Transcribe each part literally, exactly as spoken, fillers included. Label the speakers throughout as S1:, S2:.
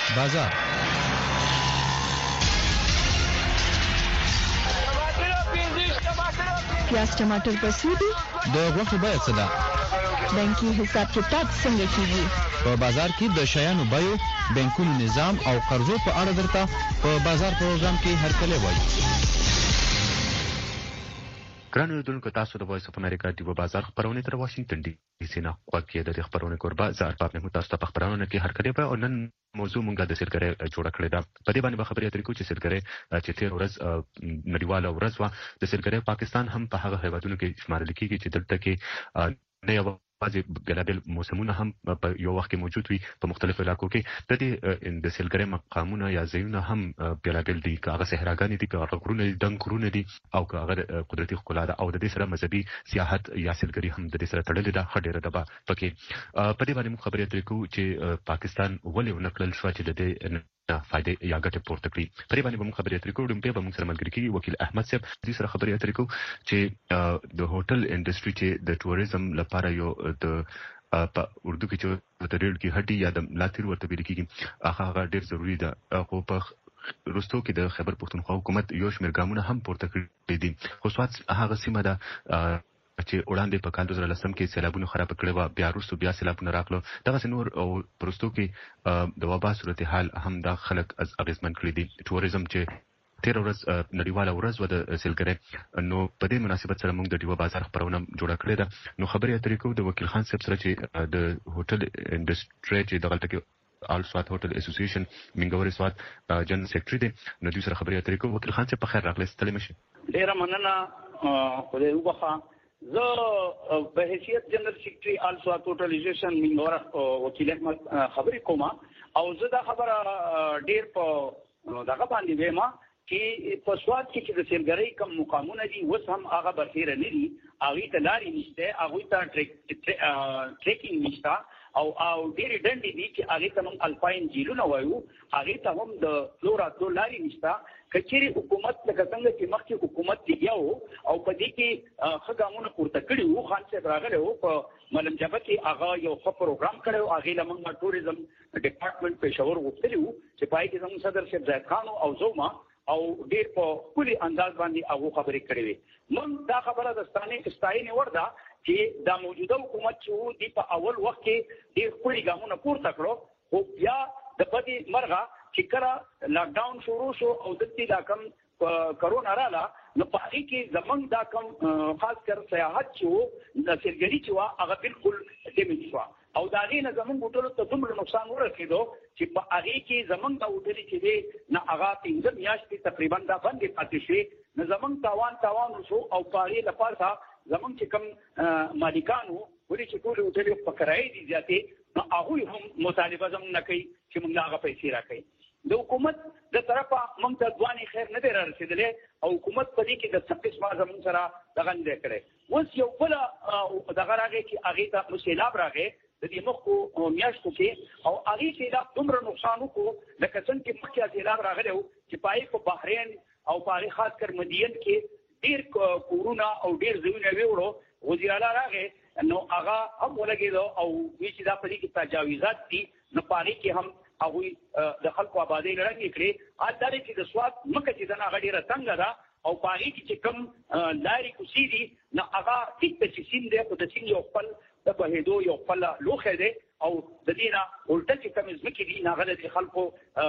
S1: بازار
S2: پیاز ټماټر په څو دي؟
S1: د غوښې بیه څه ده؟
S2: بانکي حساب کتاب څنګه کیږي؟
S1: په بازار کې د شیانو بیو، بانکونو نظام او قرضو په اړه درته په بازار پروګرام کې هرکلی وایي.
S3: ګرانو اوریدونکو، تاسو د وایس اف امریکا د بازار خپرونې تر واشنګټن ډي سي نه غوږ کېده. د خپرونې کوربه زه ارباب محمود تاسو ته په خپرونه کې هرکلی به او نن موضوع مونږه د سیلګرۍ جوړه کړې ده. په دې باندې به خبرې اترې کوو چې سیلګرۍ چې تېر ورځ نړیواله ورځ وه د سیلګرۍ پاکستان هم په هغه هیوادونو کې شمارل کېږي چې دلته کې نه یوازې بېلابېل موسمونه هم په یو وخت کې موجود وي. په مختلفو علاقو کې د دې د سیلګرۍ مقامونه یا ځایونه هم بېلابېل دي، که هغه صحراګانې دي، که هغه غرونه دي، دنګ غرونه دي، او که هغه قدرتي ښکلا ده، او د دې سره مذهبي سیاحت یا سیلګري هم د دې سره تړلې ده. ښه ډېره ده به پکې. په دې باندې موږ خبرې اترې کوو چې پاکستان ولې ونه کړل شوه چې د دې فائدې یا ګټې پورته کړي. په دې باندې به موږ خبرې اترې کوو. ډومبې به موږ سره ملګري کېږي وکیل احمد صاحب، دې سره خبرې اترې کوو چې د هوټل انډسټري چې د ټوریزم لپاره یو د په اردو کې چې د ریړ کې هډي یا د لاتیر ورته ویل کېږي، هغه ډېر ضروري ده. خو په وروستو کې د خیبر پښتونخوا حکومت یو شمېر ګامونه هم پورته کړي دي. خو سوات هغه سیمه ده چې وړاندې په کال دوه زره لسم کې سیلابونو خرابه کړې وه، بیا وروستو بیا سیلابونه راغلو. دغسې نور او په وروستو کې د وبا صورتحال هم دا خلک اغېزمن کړي دي. ټوریزم چې تېره ورځ نړیواله ورځ وه د سیلګرۍ، نو په دې مناسبت سره موږ د ډیوه بازار خپرونه جوړه کړې ده. نو خبرې اترې کوو د وکیل خان صاحب سره چې د هوټل انډسټري چې دغلته کې آل سوات هوټل اسوسییشن منګورې سوات جنرال سیکرټري دی. نو دوی سره خبرې اترې کوو. وکیل خان صاحب په خیر راغلی، ستړی مه شئ.
S4: ډېره مننه. خدای وبخښه، زه په حیثیت جنرال سیکرټري آل سوات هوټل اسوسییشن منګوره وکیل احمد خبرې کوم، او زه دا خبره ډېر په دغه باندې وایم چې په سوات کې چې د سیلګرۍ کوم مقامونه دي اوس هم هغه برخیره نه دي، هغوی ته لارې نشته، هغوی ته ټریکینګ نشته، او او ډېرې ډنډې دي چې هغې ته موږ الپاین جیلونه وایو، هغې ته هم د تلو راتلو لارې نشته. که چېرې حکومت لکه څنګه چې مخکې حکومت لګیا و او په دې کې ښه ګامونه پورته کړي وو، خان صاحب راغلی و په ملم جبه کې هغه یو ښه پروګرام کړی و، هغې له موږ ټوریزم ډپارټمنټ پېښور غوښتلي وو چې په هغې کې زموږ صدر صاحب زاهد خان او زه وم، او ډېر په ښکلي انداز باندې هغو خبرې کړې وې. موږ دا خبره د ستاینې وړ ده چې دا موجوده حکومت چې و دې په اول وخت کې ډېر ښکلي ګامونه پورته کړو، خو بیا د بدې مرغه چې کله لاکډاون شروع شو او دلته دا کم کرونا رااله، نو په هغې کې زموږ دا کم خاص کر سیاحت چې و د سیلګري چې وه هغه بالکل ډیمیج شوه، او د هغې نه زموږ هوټلو ته دومره نقصان ورسېدو چې په هغې کې زموږ دا هوټلې چې دی نه هغه پنځه میاشتې تقریبا دا بندې پاتې شوې، نو زموږ تاوان تاوان وشو، او په هغې لپاره زموږ چې کوم مالکان وو ولې چې ټولې هوټلې په کرایې دي زیاتې، نو هغوی هم مطالبه زموږ نه کوي چې موږ له هغه پیسې راکوي. د حکومت د طرفه موږ ته ځوانې خیر نه دی را رسېدلی، او حکومت په دې کې د څه قسمه زموږ سره دغه نه دی کړی. اوس یو بله دغه راغی چې هغې ته سیلاب راغی د دې مخکو میاشتو کې، او هغې سیلاب دومره نقصان وکړو لکه څنګه چې مخکې سیلاب راغلی و چې په هغې په بحرین او په هغې خاص کر مدین کې ډېر کورونه او ډېر ځایونه ویوړو. وزیر اعلی راغی نو هغه هم ولګېدو، او وایي چې دا په دې کې تجاوزات دي، نو په هغې کې هم هغوی د خلکو آبادۍ لړنګې کړې. حال دا دی چې د سوات مکه چې ده نه هغه ډېره تنګه ده، او په هغې کې چې کوم لارې کوڅې دي نو هغه ټیک ده چې سیند دی، خو د سیند یو خپل د بهېدو یو خپل لوښی دی، او د دې نه الټه چې کومې ځمکې دي نو هغه د دې خلکو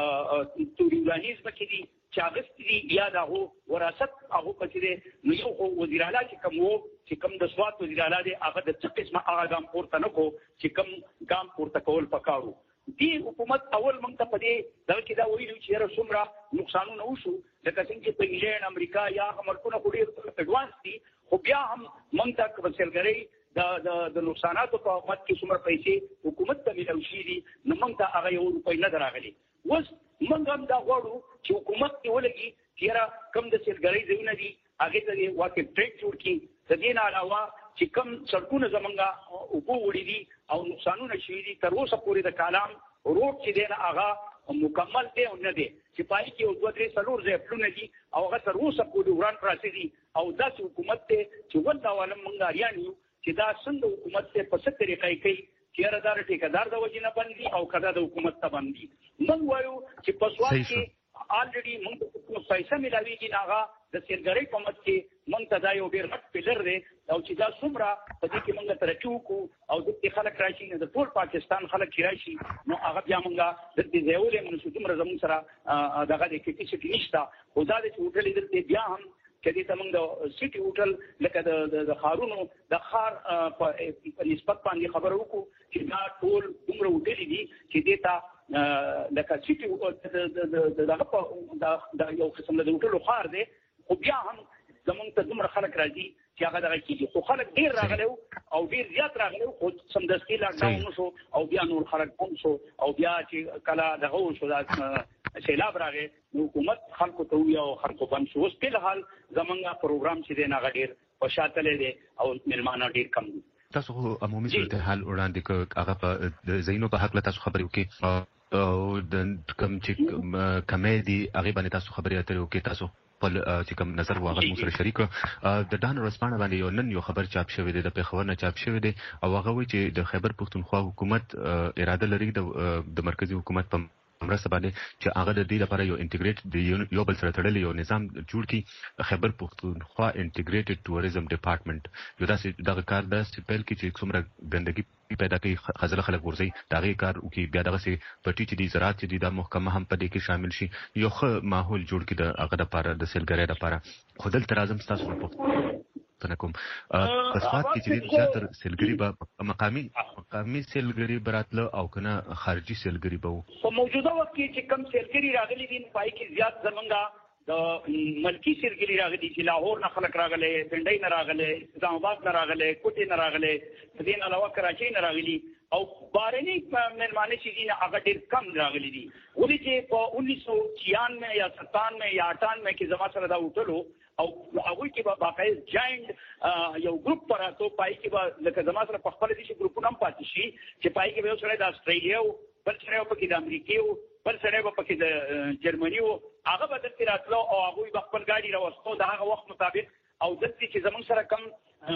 S4: توروراني ځمکې دي چې اخیستې دي، یا د هغو وراثت هغو پسې دی. نو یو خو وزیر اعلی چې کوم و چې کوم د سوات وزیر اعلی دی هغه د څه قسمه هغه ګام پورته نه کړو چې کوم ګام پورته کول پکار وو. دې حکومت اول موږ ته په دې دغه کې دا ویلي چې یاره څومره نقصانونه وشو، لکه څنګه چې په انګلینډ امریکا یا هغه ملکونه خو ډېر اډوانس دي، خو بیا هم موږ ته په سیلګرۍ د نقصاناتو په حکومت کې څومره پیسې حکومت ته میلاو شوي دي، نو موږ ته هغه یو روپۍ نه ده راغلې. اوس موږ هم دا غواړو چې حکومت کې ولګي چې یاره کوم د سیلګرۍ ځایونه دي هغې ته دې واقع ټریک جوړ کړي. د دې نه علاوه چې کوم سړکونه زمونږ اوبه وړي دي او نقصانونه شوي دي، تر اوسه پورې د کالام روډ چې دی نه هغه مکمل دی او نه دی، چې په هغې کې یو دوه درې څلور ځایه پلونه دي او هغه تر اوسه پورې وران پراته دي. او داسې حکومت دی چې والله عالم موږ اریان یو چې دا څنګه حکومت دی، په څه طریقه یې کوي چې رادار ټیکدار د وجې نه باندې او کدا د حکومت ته باندې موږ وایو چې په سوال کې الریډي موږ پیسې ملاويږي ناغه د سیلګری په مت کې موږ ته دا یو ډیر غټ پلر دی او چې دا څومره په دې کې موږ ترقی وکړو او د دې خلک راشي نه د ټول پاکستان خلک راشي نو هغه بیا موږ د دې ځایولې موږ چې دومره زموږ سره دغه د کیپیسټي نشته خو دا د هوټل دې بیا هم چې دې ته موږ د سټي هوټل لکه د خارونو د خار په نسبت باندې خبرو وکړو چې دا ټول دومره هوټل دي چې دې ته لکه سټي دغه د یو قسم د هوټل خار دی خو بیا هم زمونږ ته دومره خلک راځي چې هغه دغه کېږي خو خلک ډېر راغلی او ډېر زیات راغلی خو سمدستي لاکډاون وشو او بیا نور خلک هم شو او بیا چې کله دغه وشو دا سیلاب راغی نو حکومت خلکو ته وویل او خلکو بند شو اوس فلحال زمونږ پروګرام چې دی نه هغه ډېر په شا تللی دی او مېلمانه ډېر کم دي.
S3: تاسو خو عمومي صورتحال وړاندې کړ هغه په د ځایونو په هکله تاسو خبرې وکړئ او د کوم چې کمې دي هغې باندې تاسو خبرې اترې وکړئ تاسو خپل چې کوم نظر و هغه مو سره شریک د ډان ورځپاڼه باندې یو نن یو خبر چاپ شوی دی د پېښور نه چاپ شوی دی او هغه وایي چې د خیبر پښتونخوا حکومت اراده لري د مرکزي حکومت په مرسته باندې چې هغه د دې لپاره یو انټیګریټ یو بل سره تړلی یو نظام جوړ کړي خیبر پښتونخوا انټیګریټډ ټوریزم ډپارټمنټ یو داسې دغه کار داسې پیل کړي چې څومره ګندګي پیدا کوي خزله خلک ورځي دا غي کار وکي بیا دغه سي پټي چې دي زراعت چې دي د محکمه هم په دې کې شامل شي یو ښه ماحول جوړ کړي د هغه لپاره د سیلګرۍ لپاره خودل ترازم تاسو په تنکم قصبات کې چې زیاتر سیلګری به مقامی مقامی سیلګری براتله او کنه خارجي سیلګری به
S4: په موجوده وخت کې چې کم سیلګری راغلي دي پای کې زیات زمونږه د ملکی سیلګری راغلي چې لاهور نه خلک راغلي پنډۍ نه راغلي اسلام آباد نه راغلي کوټې نه راغلي د دې علاوه کراچۍ نه راغلي او بارني مېلمانه چې دي هغه ډېر کم راغلي دي ولې چې په انیس سو چھیانوے یا ستانوے یا اٹھانوے کې زما سره دا وټلو او هغه کې به باقاعده جاینټ یو ګروپ پراته پای کې به لکه زما سره په خپل دي چې ګروپونه هم پاتې شي چې پای کې به یو سره د استرالیا او بل سره په کې د امریکا او بل سره په کې د جرمني او هغه به د راتلو او هغه به خپل ګاډي راوستو د هغه وخت مطابق او د دې چې زمون سره کم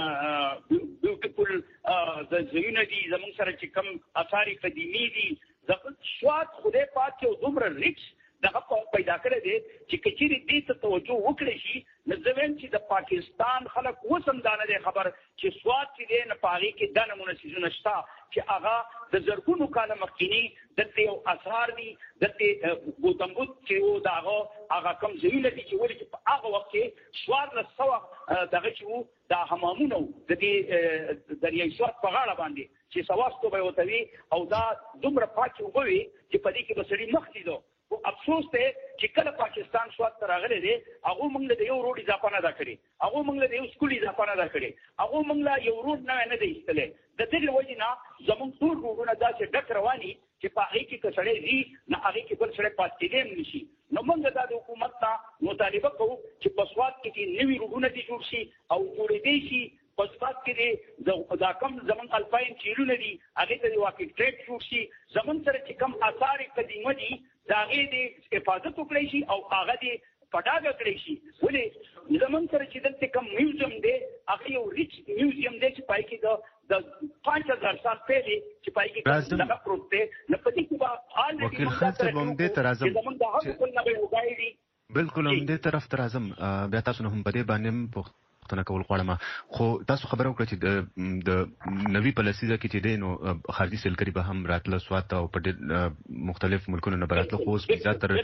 S4: بیوټیفل د زینو دي زمون سره چې کم اثار قدیمی دي زغه شواد خوده پات چې دومره ریچ دغه پیدا کړی دی چې کچېری دې ته توجه وکړي شي نو ځوین چې د پاکستان خلک وسم دانه دی خبر چې سواد چې دی نه پاغي کې د نمونه سيزونه شته چې هغه د زرګونو کاله مخکینی د یو اثار دي د ګوتم بدھ چې و داغه هغه کم زینو دي چې ولې چې په هغه وخت کې سواد له سوا دغه چې و د حمامونو د دې دریای سواد په غاړه باندې چې سواستو به وتوي او دا دومره پاک وګوي چې په دې کې بسړي مخ دي او افسوس ته چې کله پاکستان سواد تر راغلی دی هغه موږ له یو روډ اضافه نه دا کړی هغه موږ له یو سکول اضافه نه دا کړی هغه موږ له یو روډ نه نه دی ایستلې د دې وجې نه زموږ ټول روډونه داسې ډک رواني چې په هغې کې که سړی ځي نه هغې کې بل سړی پاتې کېدی هم نه شي نو موږ دا د حکومت نه مطالبه کوو چې په سواد کې چې نوي روډونه دې جوړ شي او جوړېدی شي په سواد کې دا کم زموږ الپاین چیلونه دي هغې ته د واقع ټریک جوړ شي زموږ سره چې کم اثار قدیمه دي د هغې د حفاظت وکړی شي او هغه دې په ډاګه کړی شي ولې زموږ سره چې دلته کم میوزیم دی هغه یو ریچ میوزیم دی چې پای کې د پانچ هزار سال پهلې چې پای کې دغه پروت دی نو په دې کې به
S3: وکیل خان صاحب هم دې ته راځم
S4: زموږ د هغه کل نه به وګایي
S3: بالکل هم دې طرف ته راځم بیا تاسو نه هم په دې باندې پوښتنه کول غواړم خو تاسو خبره وکړه چې د نوي پالیسي کې چې دی نو خارجي سیلګري به هم راتله سواد او په ډېر مختلف ملکونو نه به راتله خو اوس زیاتره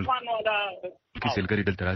S3: کې سیلګري دلته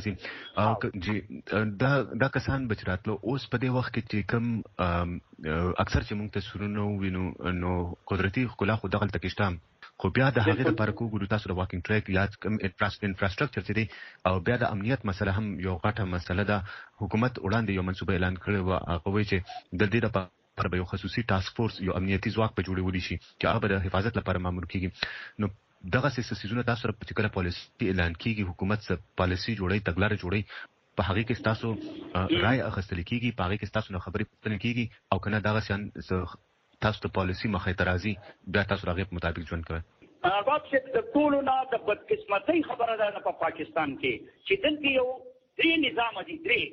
S3: راځي دا دا کسان به چې راتله اوس په دې وخت کې چې کوم اکثر چې موږ تصویرونه ووینو نو قدرتي ښکلا خو دغلته کې شته خو بیا د هغې دپاره کوو تاسو د واکینګ ټریک یا کوم انفراسټرکچر چې دی او بیا د امنیت مسله هم یو غټه مسله ده حکومت وړاندې یو منصوبه اعلان کړی و هغه وایي چې د دې لپاره به یو خصوصي ټاسک فورس یو امنیتي ځواک به جوړولی شي چې هغه به د حفاظت لپاره مامور کېږي نو دغه سیسونه تاسو سره په کله پالیسي اعلان کېږي حکومت څه پالیسي جوړوي تګلاره جوړوي په هغې کې ستاسو رای اخیستل کېږي په هغې کې ستاسو نه خبرې پوښتنې کېږي او که نه دغه شیان تاسو ته پالیسي مخې ته راځي بیا تاسو د هغې په مطابق ژوند کوئ
S4: باب چې د ټولو نه د بدقسمتۍ خبره ده په پاکستان کې چې دلته یو درې نظام دي درې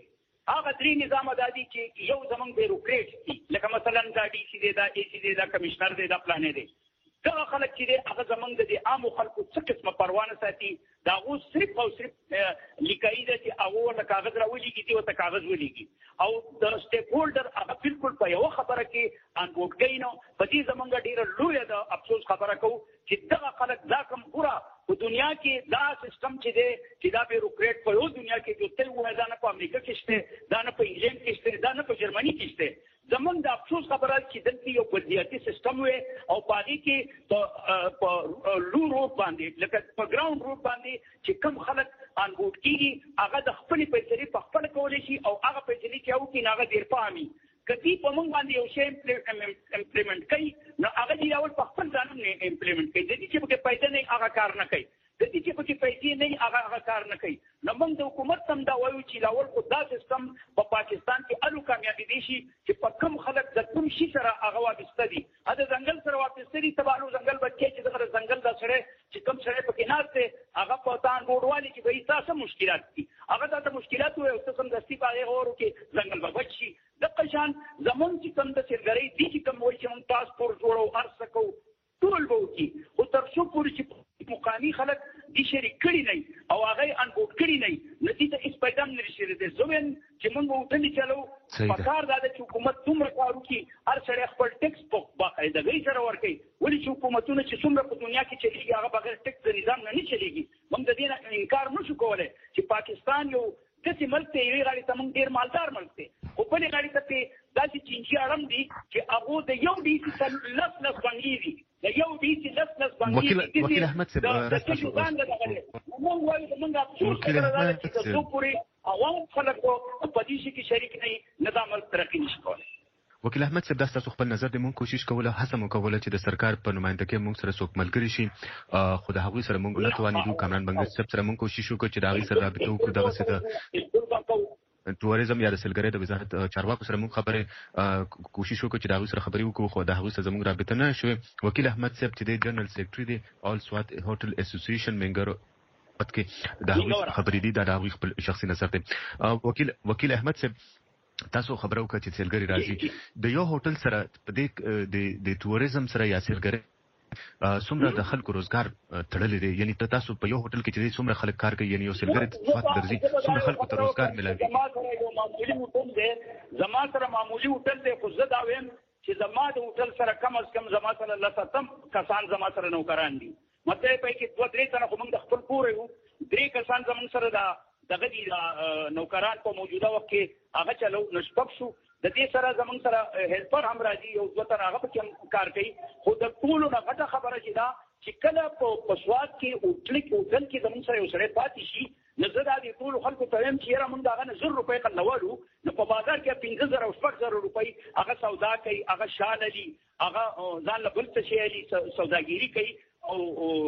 S4: هغه درې نظام دادي چې یو زمونږ بیروکریټ دي لکه مثلا دا ډي سي دی دا اي سي دی دا کمشنر دی دا پلانې دی دغه خلک چې دی هغه زمونږ د عامو خلکو څه قسمه پروا نه ساتي د هغو صرف او صرف لیکایي ده چې هغه ورته کاغذ راولېږي دي ورته کاغذ ولېږي او د سټیک هولډر هغه بالکل په یوه خبره کې انګوټ کوي نو په دې زمونږ ډېره لویه د افسوس خبره کوو چې دغه خلک دا کوم پوره په دنیا کې دا سیستم چې دی چې دا بیروکریټ په یو دنیا کې جو تل وایي دا نه په امریکا کې شته دا نه په انګلند کې شته دا نه په جرمني کې شته زمونږ د افسوس خبره چې دلته یو بلدیاتي سیستم وي او په هغې کې په لو روډ باندې لکه په ګراوند روډ باندې چې کم خلک انګوټ کېږي هغه د خپلې فیصلې په خپله کولی شي او هغه فیصلې چې وکړي نو هغه ډېر پامي که دوی په موږ باندې یو شی امپلیمنټ کوي نو هغه دې اول په خپل ځان امپلیمنټ کوي د دې چې پکې پیسې نه هغه کار نه کوي د دې چې پکې پیسې نه هغه هغه کار نه کوي نو موږ د حکومت هم دا وایو چې لاول خو دا سیستم په پاکستان کې الو کامیابي دي شي چې په کوم خلک د کوم شي سره هغه وابسته دي دا ځنګل سره وابسته دي تبالو ځنګل بچي چې دغه ځنګل د سره چې کوم سره پکې ناشته هغه په تان روډوالي چې به تاسو مشکلات دي هغه د مشکلات او څه دستي باغې اورو کې ځنګل به بچي د قشان زمون چې کوم د سرګری دي چې کوم وایي چې موږ پاسپورت جوړو ارڅ کوو ټول به وکړي او تر څو پورې چې مقامي خلک دي شریک کړي نه او هغه انګوټ کړي نه نتیجه هیڅ پیدا نه لري د زوین چې موږ وټلې چلو په کار دا چې حکومت څومره کار وکړي هر سړی خپل ټیکس په باقاعدګۍ سره ورکوي ولې چې حکومتونه چې څومره په دنیا کې چلیږي هغه بغیر ټیکس د نظام نه نه چلیږي موږ د دې نه انکار نه شو کولی چې پاکستان یو داسې ملک دی یوې غاړې ته موږ ډېر مالدار ملک دی خو بلې غاړې ته پرې داسې چینچي اړم دي چې هغو د یو ډي سي څل لس لس بنګې دي د یو ډي سي لس لس بنګې دي
S3: وکیل احمد صاحب
S4: موږ وایو زموږ افسوس خبره دا ده چې تر څو پورې عوام خلک په دې شي کې شریک نه نه دا ملک ترقي نشي کولی
S3: وکیل احمد صاحب دا ستاسو خپل نظر دی مونږ کوشش کوله هڅه مو کوله چې د سرکار په نمائندګۍ مونږ سره څوک ملګري شي خو د هغوی سره مونږ نه توانېدو کامران بنګش صاحب سره مونږ کوشش وکړو چې د هغوی سره رابطه وکړو دغسې د ټوریزم یا د سیلګرۍ د وزارت چارواکو سره مونږ خبرې کوشش وکړو چې د هغوی سره خبرې وکړو خو د هغوی سره زموږ رابطه نه شوې وکیل احمد صاحب چې دی جنرال سیکرټري دی آل سوات هوټل اسوسییشن ممبر پد کې د هغوی خبرې دي دا د هغوی خپل شخصي نظر دی وکیل وکیل احمد صاحب تاسو خبرو وکړه چې سیلګري راځي د یو هوټل سره په دې د ټوریزم سره یا سیلګرۍ څومره د خلکو روزګار تړلی دی یعنی تاسو په یو هوټل کې چې څومره خلک کار کوي یعنی یو سیلګري فقط درځي څومره خلکو ته روزګار ملوي
S4: زما سره یو معمولی هوټل دی زما سره معمولی هوټل دی خو زه دا وایم چې زما د هوټل سره کم از کم زما سره لساتم کسان زما سره نوکران دي مطلب په کې دوه درې تنه خو موږ د خپل پور یو درې کسان زموږ سره دا دغه دي نوکران په موجوده وخت کې هغه چلو نشپک شو د دې سره زموږ سره هیلپر هم راځي یو دوه تنه هغه پکې کار کوي خو د ټولو نه غټه خبره چې دا چې کله په سواد کې هوټل کې هوټل کې زموږ سره یو سړی پاتې شي نو زه دا د ټولو خلکو ته وایم چې یاره موږ د هغه نه زر روپۍ قلولو نو په بازار کې پنځه زره او شپږ زره روپۍ هغه سودا کوي هغه شال علي هغه ځان له بل څه شي علي سوداګري کوي او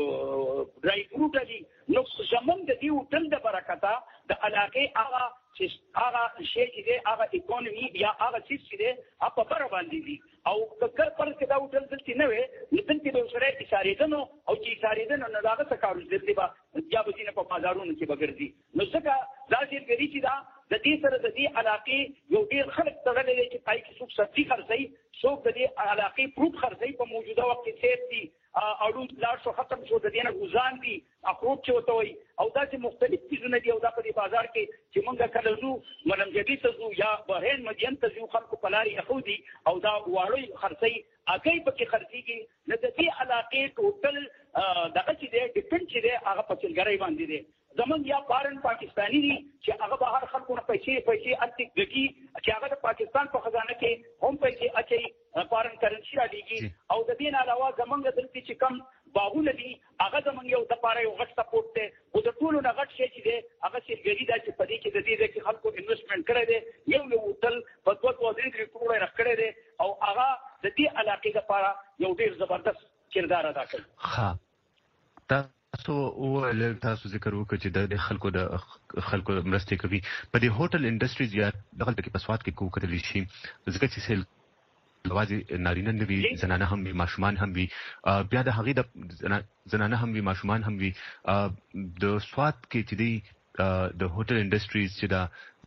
S4: ډرای فروټ علي نو زموږ د دې هوټل د برکته د علاقې هغه چې هغه شی چې دی هغه اکانومي یا هغه څیز چې دی هغه په بره باندې دي او که فرض کړه دا هوټل دلته نه وی نو دلته به سره اشارېده نو او چې اشارېده نو نو هغه څه کارو دلته به یا به ځینې په بازارونو کې به ګرځي نو ځکه دا سیلګري چې دا د دې سره د دې علاقې یو ډېر خلک تړلی دی چې پای کې څوک سبزي خرڅوي څوک د دې علاقې فروټ خرڅوي په موجوده وخت کې سیب دي اړو لاړ شو ختم شو د دې نه ګوزان دي اخروټ چې ورته وایي او داسې مختلف څیزونه دي او دا په دې بازار کې چې موږ کله ځو ملمجبي ته ځو یا بحرین مدین ته ځو خلکو په لارې ایښودي او دا واړه خرڅوي هګۍ پکې خرڅېږي نو د دې علاقې ټوټل دغه چې دی ډیپنډ چې دی هغه په سیلګرۍ باندې دی زمونږ یا فارن پاکستاني دي چې هغه بهر خلکو نه پیسې پیسې هلته ګټي چې هغه د پاکستان په خزانه کې هم پیسې اچوي فارن کرنسي رالیږي او د دې نه علاوه زمونږ دلته چې کم باغونه دي هغه زمونږ یو دپاره یو غټ سپورټ دی خو د ټولو نه غټ شی چې دی هغه سیلګري ده چې په دې کې د دې ځای کې خلکو انویسټمنټ کړی دی یو یو هوټل په دوه دوه درې درې کروړه یې راښکړی دی او هغه د دې علاقې دپاره یو ډېر زبردست کردار ادا کوي
S3: ښه تاسو وویل تاسو ذکر وکړ چې د خلکو د خلکو مرستې کوي په دې هوټل انډسټریز یا دغلته کې په سواد کې کو کتلی شي ځکه چې سیل یوازې نارینه نه وي زنانه هم وي ماشومان هم وي بیا د هغې د زنانه هم وي ماشومان هم وي د سواد کې چې دی د هوټل انډسټریز چې دا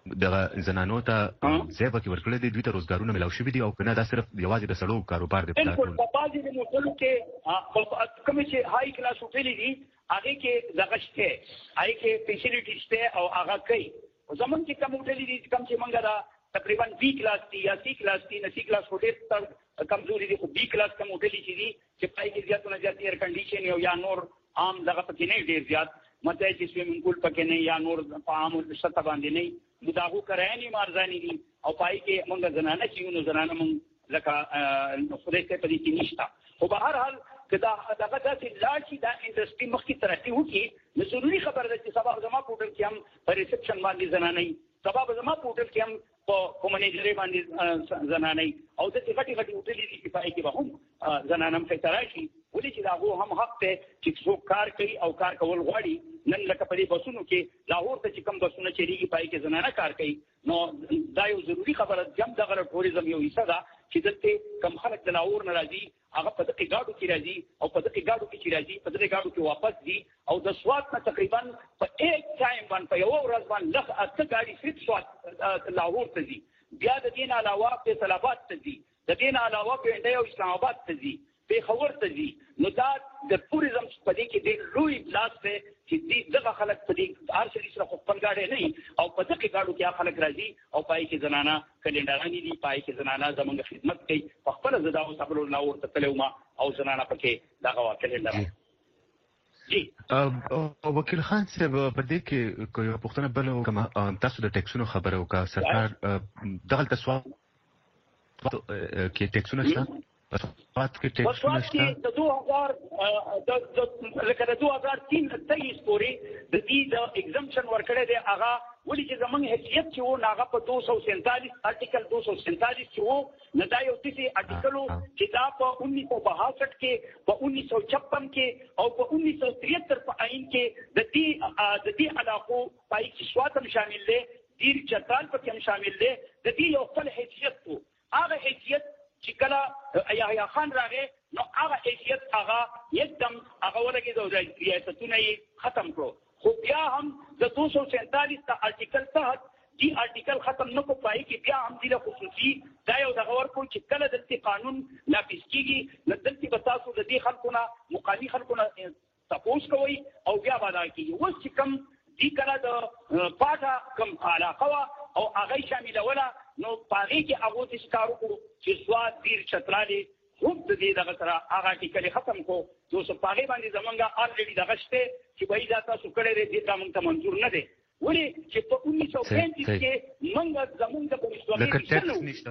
S3: د زنانو ته ځای پکې ورکړل دي، دوی ته روزګارونه ملاو شوي دي او کنه دا صرف یوازې د سړو کاروبار دی؟
S4: بالکل په بعضې د موټرو کې کومې چې هاي کلاس هوټلې دي هغې کې دغه شته، هغې کې فیسیلیټي شته او هغه کوي. زمونږ چې کوم هوټلې دي کوم چې موږ دا تقریبا بی کلاس دي یا سی کلاس دي، نه سی کلاس هوټل تر کمزوري دي، خو بی کلاس کوم هوټلې چې دي چې پای کې زیات نه زیات ایر کنډیشن یو یا نور عام دغه پکې نه ډېر زیات مته چې سویمنګ پول پکې نه یا نور په عام سطح باندې نه، نو دا هغو کرایه نه مارزانې دي او پای کې موږ زنانه چې یو نو زنانه موږ لکه خدای ته په دې کې نشته. خو به هر حال که دا دغه داسې لاړ شي دا انډسټري مخکې ترقي وکړي نو ضروري خبره ده چې سبا زما په هوټل کې هم په ریسپشن باندې زنانه وي، سبا به زما په هوټل کې هم په منیجرۍ باندې زنانه وي او داسې غټې غټې هوټلې دي چې پای کې به هم زنانه هم ښایسته راشي. ولې چې د هغو هم حق دی چې څوک کار کوي او کار کول غواړي. نن لکه په دې بسونو کې لاهور ته چې کوم بسونه چلیږي پای کې زنانه کار کوي، نو دا یو ضروري خبره ده چې هم دغه ټوریزم یو حصه ده چې دلته کم خلک د لاهور نه راځي هغه په دغې ګاډو کې راځي او په دغې ګاډو کې چې راځي په دغې ګاډو کې واپس ځي او د سوات نه تقریبا په ایک ټایم باندې په یوه ورځ باندې لږ اته ګاډي صرف سوات لاهور ته ځي، بیا د دې نه علاوه فیصل آباد ته ځي، د دې نه علاوه پنډۍ او اسلام آباد ته ځي، پېښور ته ځي. نو دا د ټوریزم په دې کې ډېر لوی لاس دی چې دغه خلک په دې هر سړي سره خو خپل ګاډی نه وي او په دغې ګاډو کې هغه خلک راځي او پای کې زنانه کلینډرانې دي، پای کې زنانه زموږ خدمت کوي. په خپله زه دا اوس خبرو لاهور ته تللی وم او زنانه پکې دغه وه کلینډران.
S3: جی وکیل خان صاحب په دې کې که یوه پوښتنه بله وکړم، تاسو د ټیکسونو خبره وکړه، سرکار دغلته سوات کې ټیکسونه شته؟ سوات کې ټیکسونه شته؟
S4: د دو هزار لکه د دو هزار تین تیئیس پورې د دې د ایگزمپشن ورکړی دی هغه ولې چې زموږ حیثیت چې و نو هغه په دو سو سینتالیس آرټیکل دو سو سینتالیس چې و نو دا یو داسې آرټیکل و چې دا په انیس سو باسٹھ کې په انیس سو چھپن کې او په انیس سو تریہتر په آئین کې د دې د دې علاقو پای کې سوات هم شامل دی، دیر چترال پکې هم شامل دی، د دې یو خپل حیثیت و. هغه حیثیت چې کله یحیی خان راغی نو هغه حیثیت هغه یکدم هغه ولګېد او ریاستونه یې ختم کړو. خو بیا هم د دو سو سینتالیس د آرټیکل تحت دی آرټیکل ختم نه کو پای کې بیا هم دی خصوصي دا یو دغه ورکو چې کله دلته قانون نافذ کیږي نو دلته به تاسو د دې خلکو نه مقامي خلکو نه تپوس کوئ او بیا به دا کېږي. اوس چې کوم دی کله د پاټه کوم علاقه وه او هغه یې شاملوله نو په هغې کې هغو ته چې کار وکړو چې سوات دیر چترالې هم د دې دغه سره هغه آرټیکل یې ختم کړو. نو څه په هغې باندې زمونږ الریډي دغه شته چې بهي دا تاسو کړی دی دې ته موږ ته منظور نه دی. ولې چې په انیس سو پینتیس کې موږ زمونږ د ولسواکۍ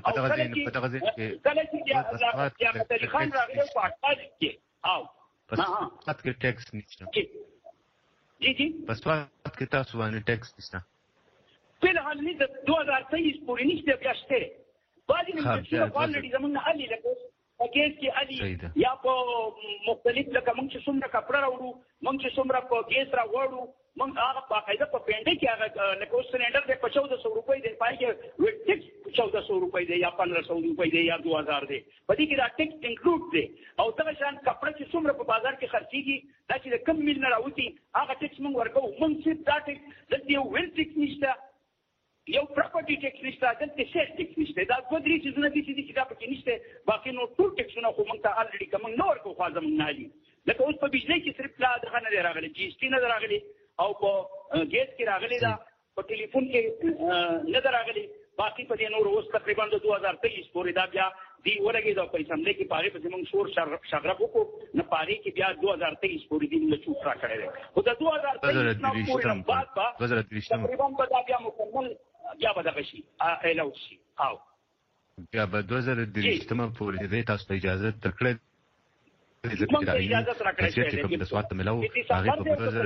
S4: کله چې لیاقت علي خان راغلی په اټتالیس کې او
S3: په سوات کې ټیکس نشته.
S4: جی جی
S3: په سوات کې تاسو باندې ټیکس نشته
S4: فلحال نه د دو هزار تیئیس پورې نشته، بیا شته بعضې مملکتونه خو الریډي زموږ نه الي لکه په ګیس کې الي یا په مختلف لکه موږ چې څومره کپړه راوړو موږ چې څومره په ګیس راغواړو موږ هغه باقاعده په پنډۍ کې هغه لکه اوس سلنډر دی په چودہ سو روپۍ دی پای کې ویټ ټیکس چودہ سو روپۍ دی یا پندرہ سو روپۍ دی یا دو هزار دی په دې کې دا ټیکس انکلوډ دی. او دغه شان کپړه چې څومره په بازار کې خرڅېږي دا چې د کم میل نه راوځي هغه ټیکس موږ ورکوو. موږ صرف دا ټیکس دلته یو ویل ټیکس نشته، یو پراپرټي ټیکس نشته، دلته سیل ټیکس نشته، دا دوه درې څیزونه دي چې دا پکې نشته. باقي نو ټول ټیکسونه خو موږ ته الریډي که موږ نه ورکوو خو زموږ نه علي. لکه اوس په بجلۍ کې صرف لا دغه نه دی راغلی، جي ایس ټي نه دی راغلی او په ګیس کې راغلی ده، په ټلیفون کې نه ده راغلی. باقي په دې نور اوس تقریبا د دو هزار تیئیس پورې دا بیا دی ولګېد او په اسمبلۍ کې په هغې پسې موږ شور شغرب وکړو نو په هغې کې بیا دو هزار تیئیس پورې دی موږ چوپ را کړی دی. خو د دو هزار تیئیس نه پورې نه بعد به تقریبا به دا بیا مکمل بیا به دغه شي اعلان شي او
S3: بیا به دوه زره دېرشمه پورې دی تاسو ته اجازه درکړی
S4: موږ ته اجازت راکړی شوی دی
S3: د سوات ته ملاو هغې په دوه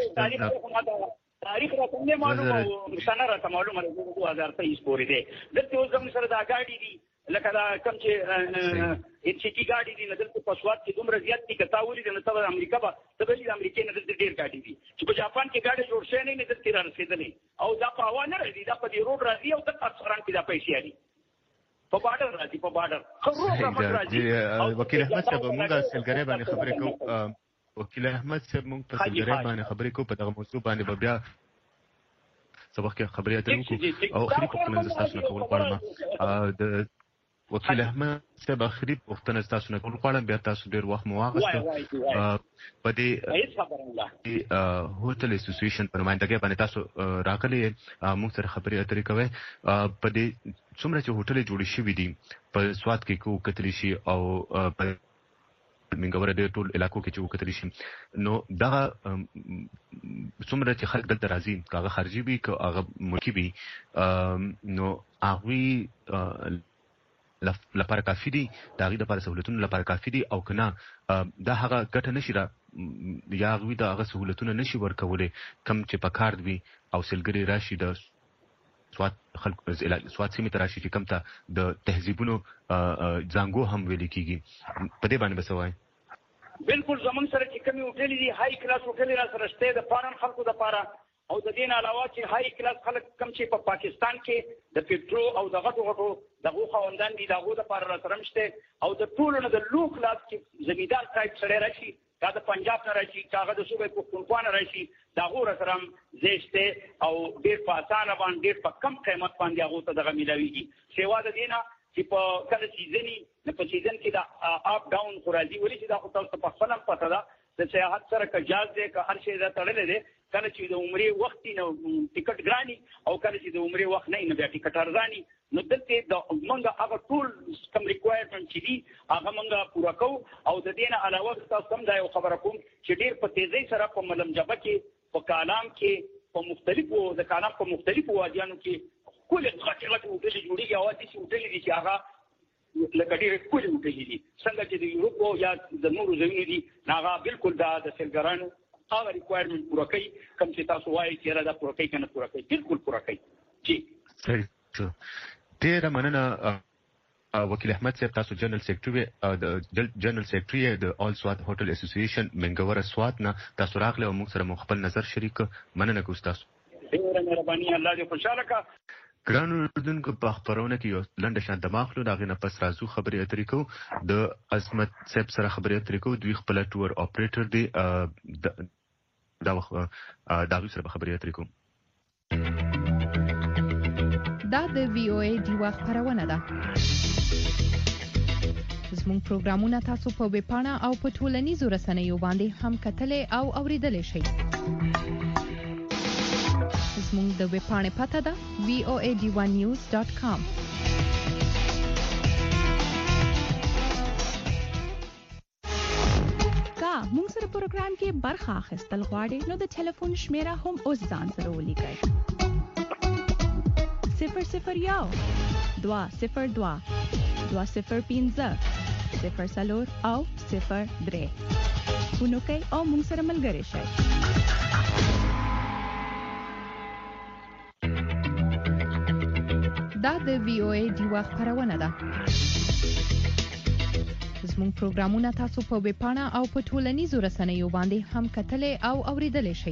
S3: زره
S4: تاریخ راته نه معلومه او سنه راته معلومه ده دو هزار تیئیس پورې دی. دلته اوس زموږ سره دا ګاډي دي لکه دا کوم چې ایچ ټي ګاډي دي نو دلته په سوات کې دومره زیات دي که تا ولیدې نو ته به د امریکا به ته به د امریکې نه دلته ډېر ګاډي دي چې په جاپان کې ګاډي جوړ شوی نه وي دلته را رسېدلی او دا په هوا نه راځي، دا په دې روډ راځي او دلته افسران کې دا پیسې اړي په باډر راځي په باډر
S3: وکیل احمد صاحب موږ سیلګرۍ باندې خبرې کوو. وکیل احمد صاحب موږ په سیلګرۍ باندې خبرې کوو، په دغه موضوع باندې به بیا سبق کې خبرې اترې او اخري پوښتنه تاسو نه کول غواړم د وکیل احمد صاحب اخري پوښتنه تاسو نه کول غواړم بیا تاسو ډیر وخت مو واغسته په دې هوټل اسوسییشن په نمائندګۍ باندې تاسو راغلي موږ سره خبرې اترې کوي په دې څومره چې هوټل جوړ شي دي په سواد کې کو کتلی شي او په منګوره د ټول علاقو کې چې وکتل شي نو دا څومره چې خلک دلته راځي هغه خارجي وي که هغه ملکي وي نو هغوی لپاره کافي دي د هغوی لپاره سهولتونو لپاره کافي دي او که نه دا هغه ګټه نشي را یا هغوی د هغه سهولتونه نشي ورکولی کم چې په کار وي او سیلګري راشي د سواد خلک سواد سیمې ته راشي چې کم ته د تهذیبونو ځانګو هم ویل کېږي په دې باندې به څه وایي
S4: بالکل زمونږ سره چې کومې هوټلې دي هاي کلاس هوټلې را سره شته د فارن خلکو دپاره او د دې نه علاوه چې هاي کلاس خلک کم چې په پاکستان کې د پیټرو او د غټو غټو دغو خاوندان دي د هغو دپاره را سره هم شته او د ټولو نه د لو کلاس چې زمیندار ټایپ سړی راشي کا د پنجاب نه راشي کاغه د صوبې پښتونخوا نه راشي دا غو سره هم زیشته او ډېر په اسانه باندې ډېر په کم قیمت باندې هغه ته دغه ملاويږي سیوا د دینه چې په کله سیزنی نه په سیزن کې دا اپ ډاون خورازي ولې چې دا خو تاسو په خپل هم پته ده د سیاحت سره که جاز دی که هر شی دا تړلې دی کله چې د عمرې وخت نو ټیکټ ګرانی او کله چې د عمرې وخت نه نه بیا ټیکټ ارزاني نو دلته د منګه هغه ټول کم ریکوایرمنټ چې دي هغه منګه پوره کوو او د دې نه علاوه تاسو هم دا یو خبره کوم چې ډېر په تیزی سره په ملمجبه کې په کالام کې په مختلفو د کالام په مختلفو وادیانو کې کله غټ غټ هوټلې جوړېږي او داسې هوټلې دي چې هغه لکه ډېرې ښکلې هوټلې دي څنګه چې د یوروپ یا د نورو ځایونو دي هغه بالکل دا د سیلګرانو هغه ریکوایرمنټ پوره کوي کوم چې تاسو وایي چې را دا پوره کوي که نه پوره کوي بالکل پوره کوي جی
S3: صحیح ډېره مننه وکیل احمد صاحب تاسو جنرال سیکرټري د جنرال سیکرټري د آل سواد هوټل اسوسییشن منګوره سواد نه تاسو راغلی او موږ سره مو خپل نظر شریک مننه کوو تاسو
S4: ډېره مهرباني الله دې خوشحاله کړه
S3: ګرانو اردوونکو په خپرونه کې یو لنډه شان دماغ لرو د هغې نه پس راځو خبرې اترې کوو د عظمت صاحب سره خبرې اترې کوو دوی خپله ټور اپریټر دی دا وخت د هغوی سره به خبرې اترې کوو
S5: دا د وی او ای ډیوا خبرونه ده زموږ پروګرامونه تاسو په ویب پاڼه او په ټولنیزو رسنیو باندې هم کتلای او اوریدلای شئ زموږ د ویب پاڼې پته ده وی او ای ډی ون نیوز ډاټ کام کا موږ سره پروګرام کې برخه اخیستل غواړئ نو د ټلیفون شمیره هم اوس ځان سره ولیکئ صفر صفر یو دوا صفر دوا دوا صفر پنځه صفر څلور او صفر درې فون وکړئ او موږ سره ملګري شئ دا د وی او ای ډیوا خبرونه ده زموږ پروګرامونه تاسو په ویب پاڼه او په ټولنیزو رسنیو باندې هم کتلای او اوریدلای شئ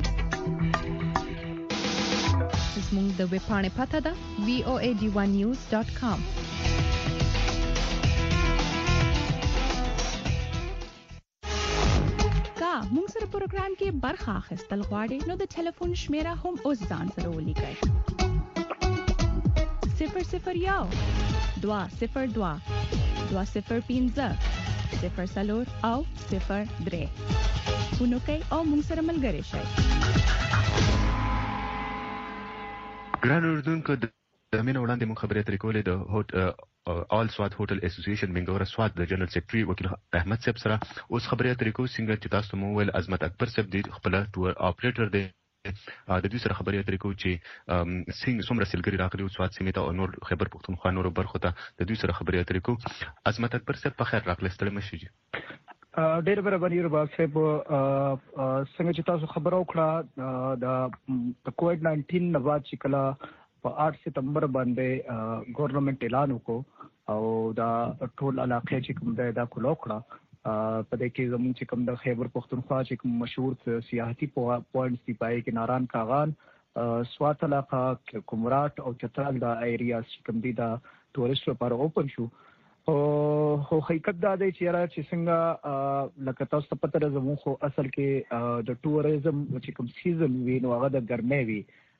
S5: زموږ د ویب پاڼې پته ده وی او ای ډی ون نیوز ډاټ کام کا موږ سره پروګرام کې برخه اخیستل غواړئ نو د ټلیفون شمیره هم اوس ځان سره ولیکئ صفر صفر یو دوا صفر دوا دوا صفر پنځه صفر څلور او صفر درې فون وکړئ او موږ سره ملګري شئ
S3: ګرانو اردوونکو د مینه وړاندې موږ خبرې اترې کولې د آل سواد هوټل اسوسییشن منګوره سواد د جنرال سیکرټري وکیل احمد صاحب سره اوس خبرې اترې کوو څنګه چې تاسو مو وویل عظمت اکبر صاحب دی خپله ټور اپریټر دی د دوی سره خبرې اترې کوو چې څنګه څومره سیلګري راغلي او سواد سیمې ته او نور خیبر پښتونخوا نورو برخو ته د دوی سره خبرې اترې کوو عظمت اکبر صاحب په خیر راغلی ستړي مه شئ
S6: ډېر مهرباني رباب صاحب څنګه چې تاسو خبره وکړه د کووډ ناینټین نه بعد چې کله په آټ ستمبر باندې ګورنمنت اعلان وکړو او دا ټول علاقې چې کوم دی دا کلو کړه په دې کې زموږ چې کوم د خیبر پښتونخوا چې کوم مشهور سیاحتي پوینټس دي پای کې ناران کاغان سوات علاقه کومراټ او چترال دا ایریاز چې کوم دي دا ټوریسټ لپاره اوپن شو او حقیقت دا دی چې را چې څنګه لکه تاسو پته ده زموږ خو اصل کې د ټوریزم چې کوم سیزن وي نو هغه د ګرمۍ وي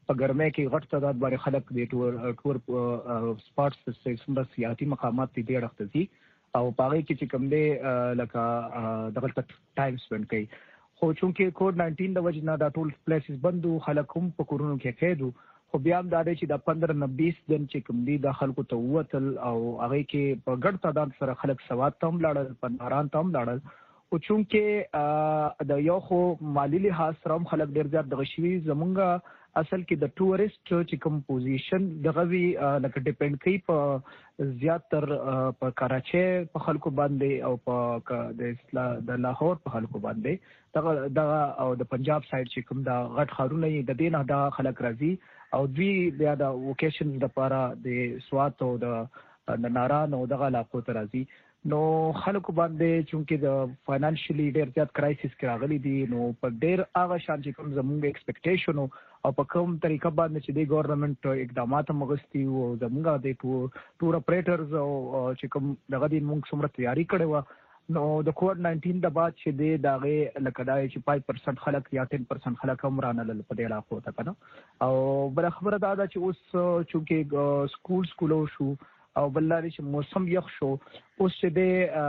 S6: په ګرمۍ کې غټ تعداد باندې خلک د ټور ټور سپاټس څخه سیاحتي مقامات دي ډېر وخت دي او پاره کې چې کوم دی لکه دغه ټایم سپند کوي خو چونکې کووډ ناینټین د وجې نه دا ټول پلیسز بندو خلک هم په کورونو کې قیدو خو بیا هم دا دی چې د پندره نه بیس دن چې کوم دی د خلکو ته ووتل او هغې کې په ګډ تعداد سره خلک سوات ته هم لاړل په ناران ته هم لاړل خو چونکې د یو خو مالي لحاظ سره هم خلک ډېر زیات دغه شوي زمونږ اصل کې د ټورست چې کوم پوزیشن دغه وی لکه ډیپند کوي په زیاتر په کراچۍ په خلکو باندې او په د لاهور په خلکو باندې دغه دغه او د پنجاب سایډ چې کوم دا غټ ښارونه د دې نه دا خلک راځي او دوی بیا د وکیشنز لپاره د سوات او د ناران او دغه علاقو ته راځي نو خلکو باندې چونکې د فاینانشلی ډېر زیات کرایسس کې راغلي دي نو په ډېر هغه شان چې کوم زموږ ایکسپیکټیشن او په کوم طریقه باندې چې د ګورنمنت اقدامات مغستی او زموږ د ټور اپریټرز او چې کوم دغه د موږ څومره تیاری کړې و نو د کووډ ناینټین د بعد چې د داغه لکه دا چې پنځه پرسنټ خلک یا دس پرسنټ خلک هم رانل په دې علاقو ته کنه او بل خبره دا ده چې اوس چونکې سکول سکولو شو او بلاري چې موسم یخ شو اوس چې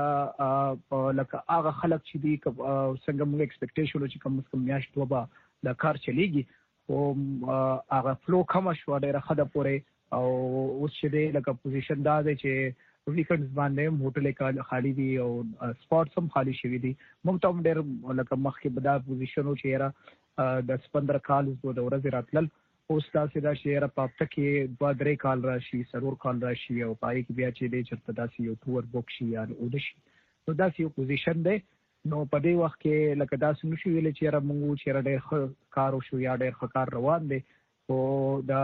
S6: د لکه هغه خلک چې دی څنګه موږ ایکسپیکټیشن چې کوم کوم میاشت وبا د کار چلیږي او هغه فلو کم شو ډېر خده پورې او اوس چې دی لکه پوزیشن دا دی چې ویکنډز باندې هوټل خالی دي او سپاټس هم خالی شوي دي موږ ته هم ډېر لکه مخکې به دا پوزیشن و چې یاره د پندره کال د ورځې راتلل اوس داسې دا چې یاره په هفته کې دوه درې کال راشي څلور کال راشي او په هغې کې بیا چې دی چېرته داسې یو ټور بک شي یا اوده شي نو داسې یو پوزیشن دی نو په دې وخت کې لکه داسې نشو ویلی چې یاره موږ چې یاره ډېر ښه کار وشو یا ډېر ښه کار روان دی خو دا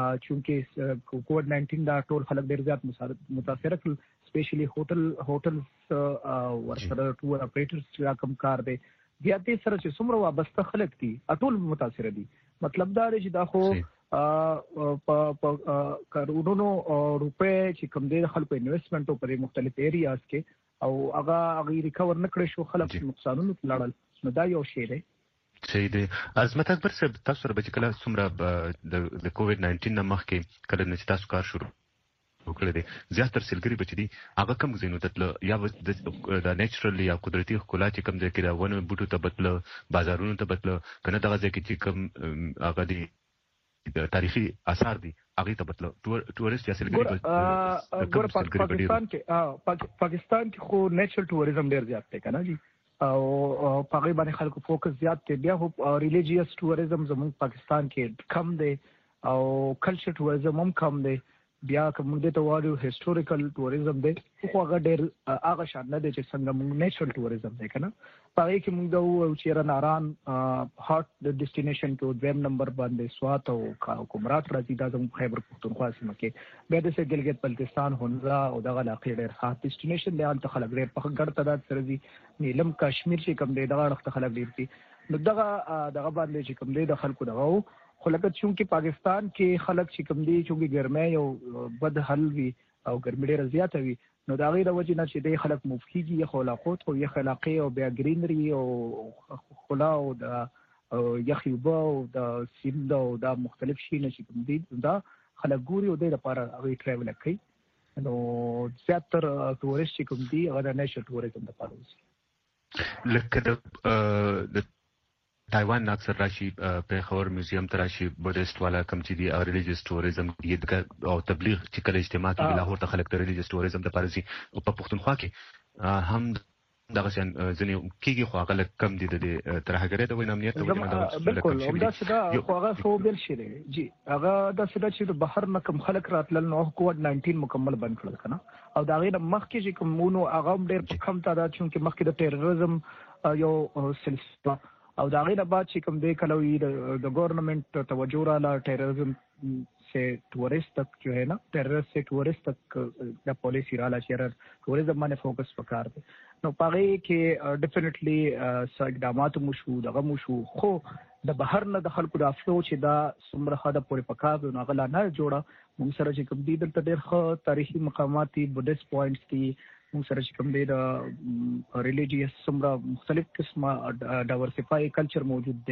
S6: چونکې کووډ ناینټین دا ټول خلک ډېر زیات متاثره کړل سپیشلی هوټل هوټلز ورسره ټور اپریټرز چې کوم کار دی بیا دې سره چې څومره وابسته خلک دي ټول متاثره دي مطلب دا دی چې دا خو په کروڑونو روپے چې کوم دی خلکو انویسټمنټ په مختلف ایریاز کې او هغه هغه ریکور نه کړی شو خلک نقصانونو لاړل نو دا یو شی دی
S3: صحیح دی عظمت اکبر صاحب تاسو سره به کله څومره د کووډ ناینټین نه مخکې کله چې تاسو کار شروع وکړی دی زیاتره سیلګري بچ دي هغه کوم ځایونو ته تلل یا د نیچرل یا قدرتي ښکلا چې کوم ځای کې د ونو بوټو ته بتله بازارونو ته بتله کنه دغه ځای کې چې کوم هغه دي تاریخي آثار دي هغه ته بتله ټورست یا سیلګري
S6: ګور پاکستان کې پاکستان کې خو نیچرل ټوریزم ډیر زیات دی کنه جی او په هغه باندې خلکو فوکس زیات دی بیا هو ریلیجیس ټوریزم زموږ پاکستان کې کم دی او کلچر ټوریزم هم کم دی بیا کوم دې ته وایو هیستوریکل ټوریزم دی خو هغه ډېر هغه شان نه دی چې څنګه موږ نیچرل ټوریزم دی کنه په هغې کې موږ دا ووایو چې یاره ناران هاټ د ډیسټینیشن کې دویم نمبر باندې سوات او کومرات راځي دا زموږ خیبر پښتونخوا سیمه کې بیا داسې ګلګت بلتستان هنزا او دغه علاقې ډېر هاټ ډیسټینیشن دی هلته خلک ډېر په ګډ تعداد سره ځي نیلم کشمیر چې کوم دی دغه اړخ ته خلک ډېر ځي نو دغه دغه باندې چې کوم دی د خلکو دغه خو لکه چونکې پاکستان کې خلک چې کوم دي چونکې ګرمۍ یو بد حل وي او ګرمي ډېره زیاته وي نو د هغې د وجې نه چې دی خلک موف کېږي یخ علاقو ته یخ علاقې او بیا ګرینري او ښکلا او د یخې اوبه او د سیند او دا مختلف شیونه چې کوم دي دا خلک ګوري او دی لپاره هغوی ټریول کوي نو زیاتر ټورست چې کوم دي هغه د نیچرل ټوریزم لپاره اوسي
S3: لکه د تایوان نه اکثر راشي پیښور میوزیم ته راشي بودیست والا کم چې دی او ریلیجیس ټوریزم او تبلیغ چې کله اجتماع کې لاهور ته خلک د ریلیجیس ټوریزم لپاره ځي او په پښتونخوا کې هم دغه شان ځینې کېږي خو هغه لږ کم دي د ترهګرۍ د وینا امنیت د وجې نه
S6: بالکل همداسې ده خو هغه خو بل شی دی جی هغه داسې ده چې د بهر نه کوم خلک راتلل نو کووډ ناینټین مکمل بند کړل که نه او د هغې نه مخکې چې کوم وو نو هغه هم ډېر په کم تعداد چونکې مخکې د ټیرریزم یو سلسله او د هغې نه بعد چې کوم دی کله وي د گورنمنٹ توجہ راله ٹیررزم سے ٹورسٹ تک جو ہے نا ٹیررسٹ سے ٹورسٹ تک دا پالیسی راله چې ټوریزم باندې فوکس وکړ دی نو په هغې کې ډیفینټلی څه اقدامات مو شو دغه مو شو خو د بهر نه د خلکو د افلو چې دا څومره ښه ده پورې پکار دی نو هغه لا نه جوړه موږ سره چې کوم دي دلته ډېر ښه تاریخي مقامات دي بودیست پوینټس دي موږ سره چې کوم دی د ریلیجیس څومره مختلف قسمه ډایورسفای کلچر موجود دی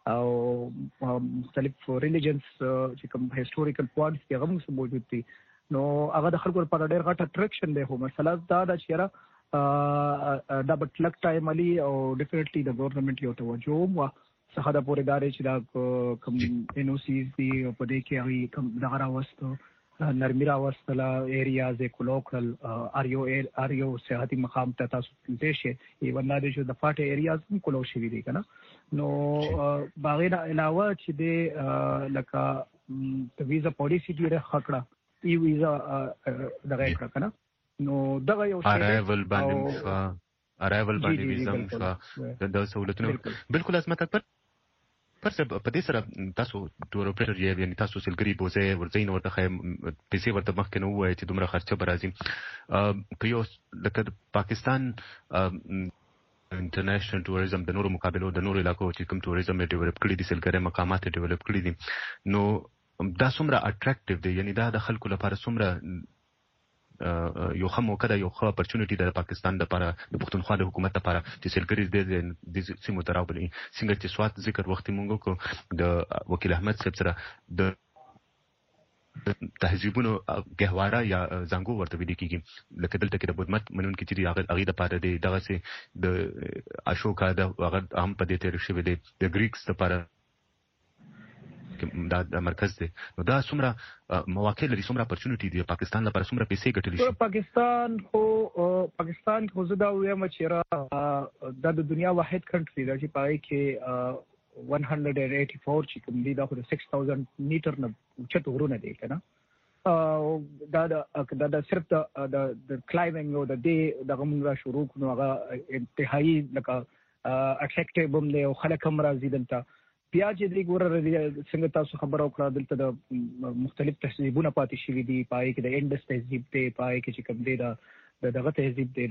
S6: او مختلف ریلیجنز چې کوم هیستوریکل پوینټس کې هم موجود دي نو هغه د خلکو لپاره ډېر غټ اټریکشن دی. خو مسله دا ده چې را دا به کلک ټایم علي او ډیفینټلی د ګورنمنت یو توجه هم څخه د پورې داري چې دا کوم ان او سیز دي په دې کې هغه کوم دغه راوستو نرمي راوستله ایریاز اکولوکل اریو اریو صحتي مقام ته تاسو پنځه شي ایون دا چې د فاټ ایریاز هم کولو شي دي کنه نو باغې علاوه چې د لکه د ویزا پالیسی ډیره خکړه ای ویزا دغه کړه کنه نو دغه یو شی
S3: ارایول باندې شو ارایول باندې ویزا شو د سہولتونو بالکل ازمت اکبر پر څه په دې سره تاسو ټور اپریټر یې یعنی تاسو سلګری بوزه ورځین ورته خیم پیسې ورته مخکې نو وای چې دومره خرچه به راځي که یو لکه پاکستان انټرنیشنل ټوریزم د نورو مقابلو د نورو علاقو چې کوم ټوریزم یې ډیولپ کړی دي سلګری مقامات یې ډیولپ کړی دي نو دا څومره اټریکټیو دی یعنی دا د خلکو لپاره څومره یو خه موقع ده یو خه اپورچونټی ده د پاکستان لپاره د پښتونخوا د حکومت لپاره چې سلګری د د سیمو تراوبلي څنګه چې سوات ذکر وخت مونږ کو د وکیل احمد صاحب سره د تهذیبونو گهواره یا زنګو ورته ویل کیږي لکه دلته کې د بدمت منون کې چې هغه هغه د پاره دی دغه سي د اشوکا د هغه هم په دې تیر شوی دی د گریکس لپاره دا د مرکز دی نو دا څومره مواقع لري څومره اپورچونټی دی پاکستان لپاره څومره پیسې ګټلی شي
S6: پاکستان خو پاکستان خو زه دا وایم چې را د دنیا واحد کنټری دی چې پای کې one hundred eighty-four چې کوم دی دا خو six thousand میټر نه چت ورونه دی کنه دا دا دا صرف د د کلایمبینګ او د دې د غمرا شروع کونو هغه انتهایی لکه اټریکټیو بم دی او خلک هم راځي دلته بیا چې د ګوره څنګه تاسو خبر او کړه دلته د مختلف تهذیبونه پاتې شوي دي پای کې د انډس تهذیب دی پای کې چې کوم دی د دغه تهذیب دی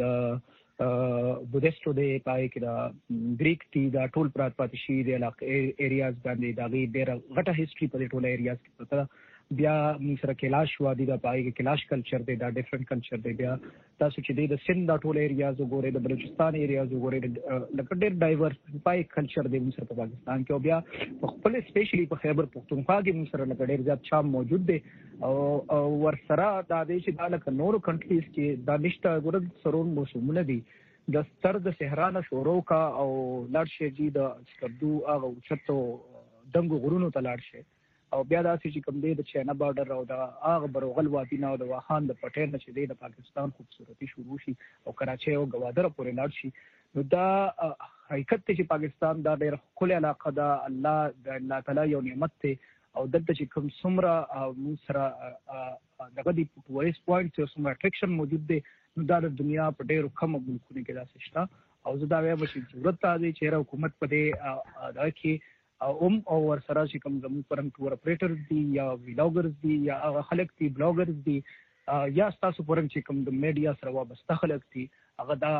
S6: د بودیسټو دی پای کې د گریک دی دا ټول پرات پاتې شوي دي علاقې ایریاز باندې دا غي ډېر غټه هیستوري په ټول ایریاز کې پته بیا موږ سره کلاش وادي دا پای کې کلاش کلچر دی دا ډیفرنٹ کلچر دی بیا تاسو چې دی د سند دا ټول ایریاز وګورئ د بلوچستان ایریاز وګورئ لکه ډېر ډایورس پای کلچر دی موږ سره په پاکستان کې او بیا خپل سپیشلی په خیبر پختونخوا کې موږ سره لکه ډېر زیات شام موجود دی او ور سره دا دی چې دا لکه نورو کنټریز کې دا نشته ګورل سرون موسمونه دي د ستر د صحرا شورو کا او لاړ شي جی د سکردو هغه چتو دنګو غرونو ته لاړ شي او بیا داسې چې کوم دی د چاینا بارډر او د هغه بروغل وادي نه او د واخان د پټیر نه چې دی د پاکستان خوبصورتي شروع شي او کراچۍ او ګوادر پورې لاړ شي نو دا حقیقت چې پاکستان دا ډېر ښکلې علاقه ده الله د الله تعالی یو نعمت دی او دلته چې کوم څومره موږ سره دغه دی ټوریسټ پوینټ چې څومره اټریکشن موجود دی نو دا د دنیا په ډېرو کم ملکونو کې داسې شته او زه دا وایم چې ضرورت دی چې حکومت په دې دا کې اوم او ور سره چې کوم زموږ پرم ټور اپریټرز دي یا ویلاګرز دي یا هغه خلک دي بلاګرز دي یا تاسو پرم چې کوم د میډیا سره وابسته خلک دي هغه دا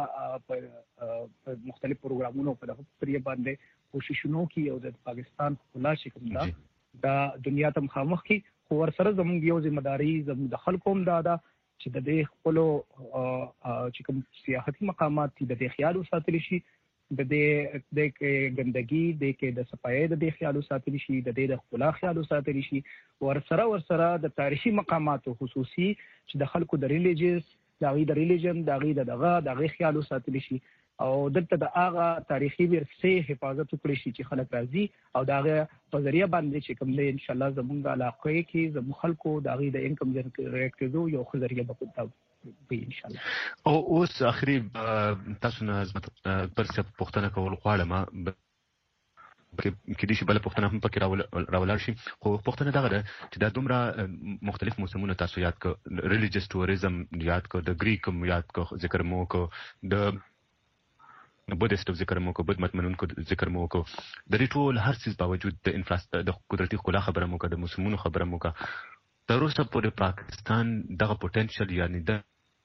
S6: په مختلف پروګرامونو په دغه پرې باندې کوششونه کوي او د پاکستان خلا چې کوم دا د دنیا ته مخامخ کی خو ور سره زموږ یو ځمداري زموږ د خلکو هم دا ده چې د دې خپل چې کوم سیاحتي مقامات دي د دې خیال وساتل شي د دې د ګندګي د کې د صفایي د دې خیال ساتل شي د دې د خلا خیال ساتل شي ور سره ور سره د تاریخي مقامات خصوصي چې د خلکو د ریلیجیس د غي د ریلیجن د غي دغه د غي خیال ساتل شي او دلته د هغه تاریخي ورثې حفاظت وکړي شي چې خلک راځي او د هغه په ذریعہ باندې چې کوم دی ان شاء الله زموږ علاقې کې زموږ خلکو د غي د انکم جنریټ کېدو یو خزريه به ان شاء الله
S3: او اوس اخري تاسو نه پر څه پوښتنه کول غواړم کې دې شي بل پوښتنه هم پکې راولار شي خو پوښتنه دغه ده چې دا دومره مختلف موسمونه تاسو یاد کړ ریلیجیس ټوریزم یاد کړ د گریکم یاد کړ ذکر مو کړ د بودیسټ ذکر مو کړ بدمت منونکو ذکر مو کړ د دې ټول هر څه باوجود د انفراستراکچر د قدرتي خلا خبره مو کړ د موسمونو خبره مو کړ تر اوسه پورې پاکستان دغه پوتنشل یعنی د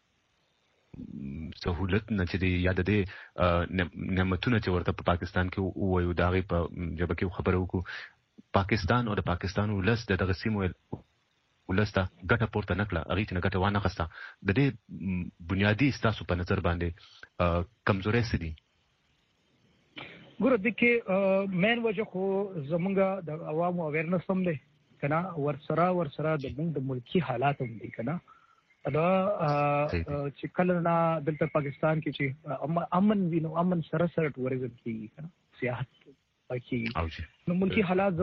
S3: سہولت نه چې دی یاد دی نعمتونه چې ورته په پاکستان کې وایو دا غي په جبه کې خبرو کو پاکستان او د پاکستان ولس دغه سیمو ولسته ګټه پورته نکړه هغه چې ګټه وانه غسته د دې بنیادی ستاسو په نظر باندې کمزوري سدي
S6: ګوره د کې مین وجه خو زمونږ د عوامو اویرنس هم دی کنه ورسره ورسره د موږ د ملکی حالات هم دي کنه دا چې کله نه دلته پاکستان کې چې امن وینو امن سره سره ټوریزم کې کنه سیاحت پکې نو ملکی حالات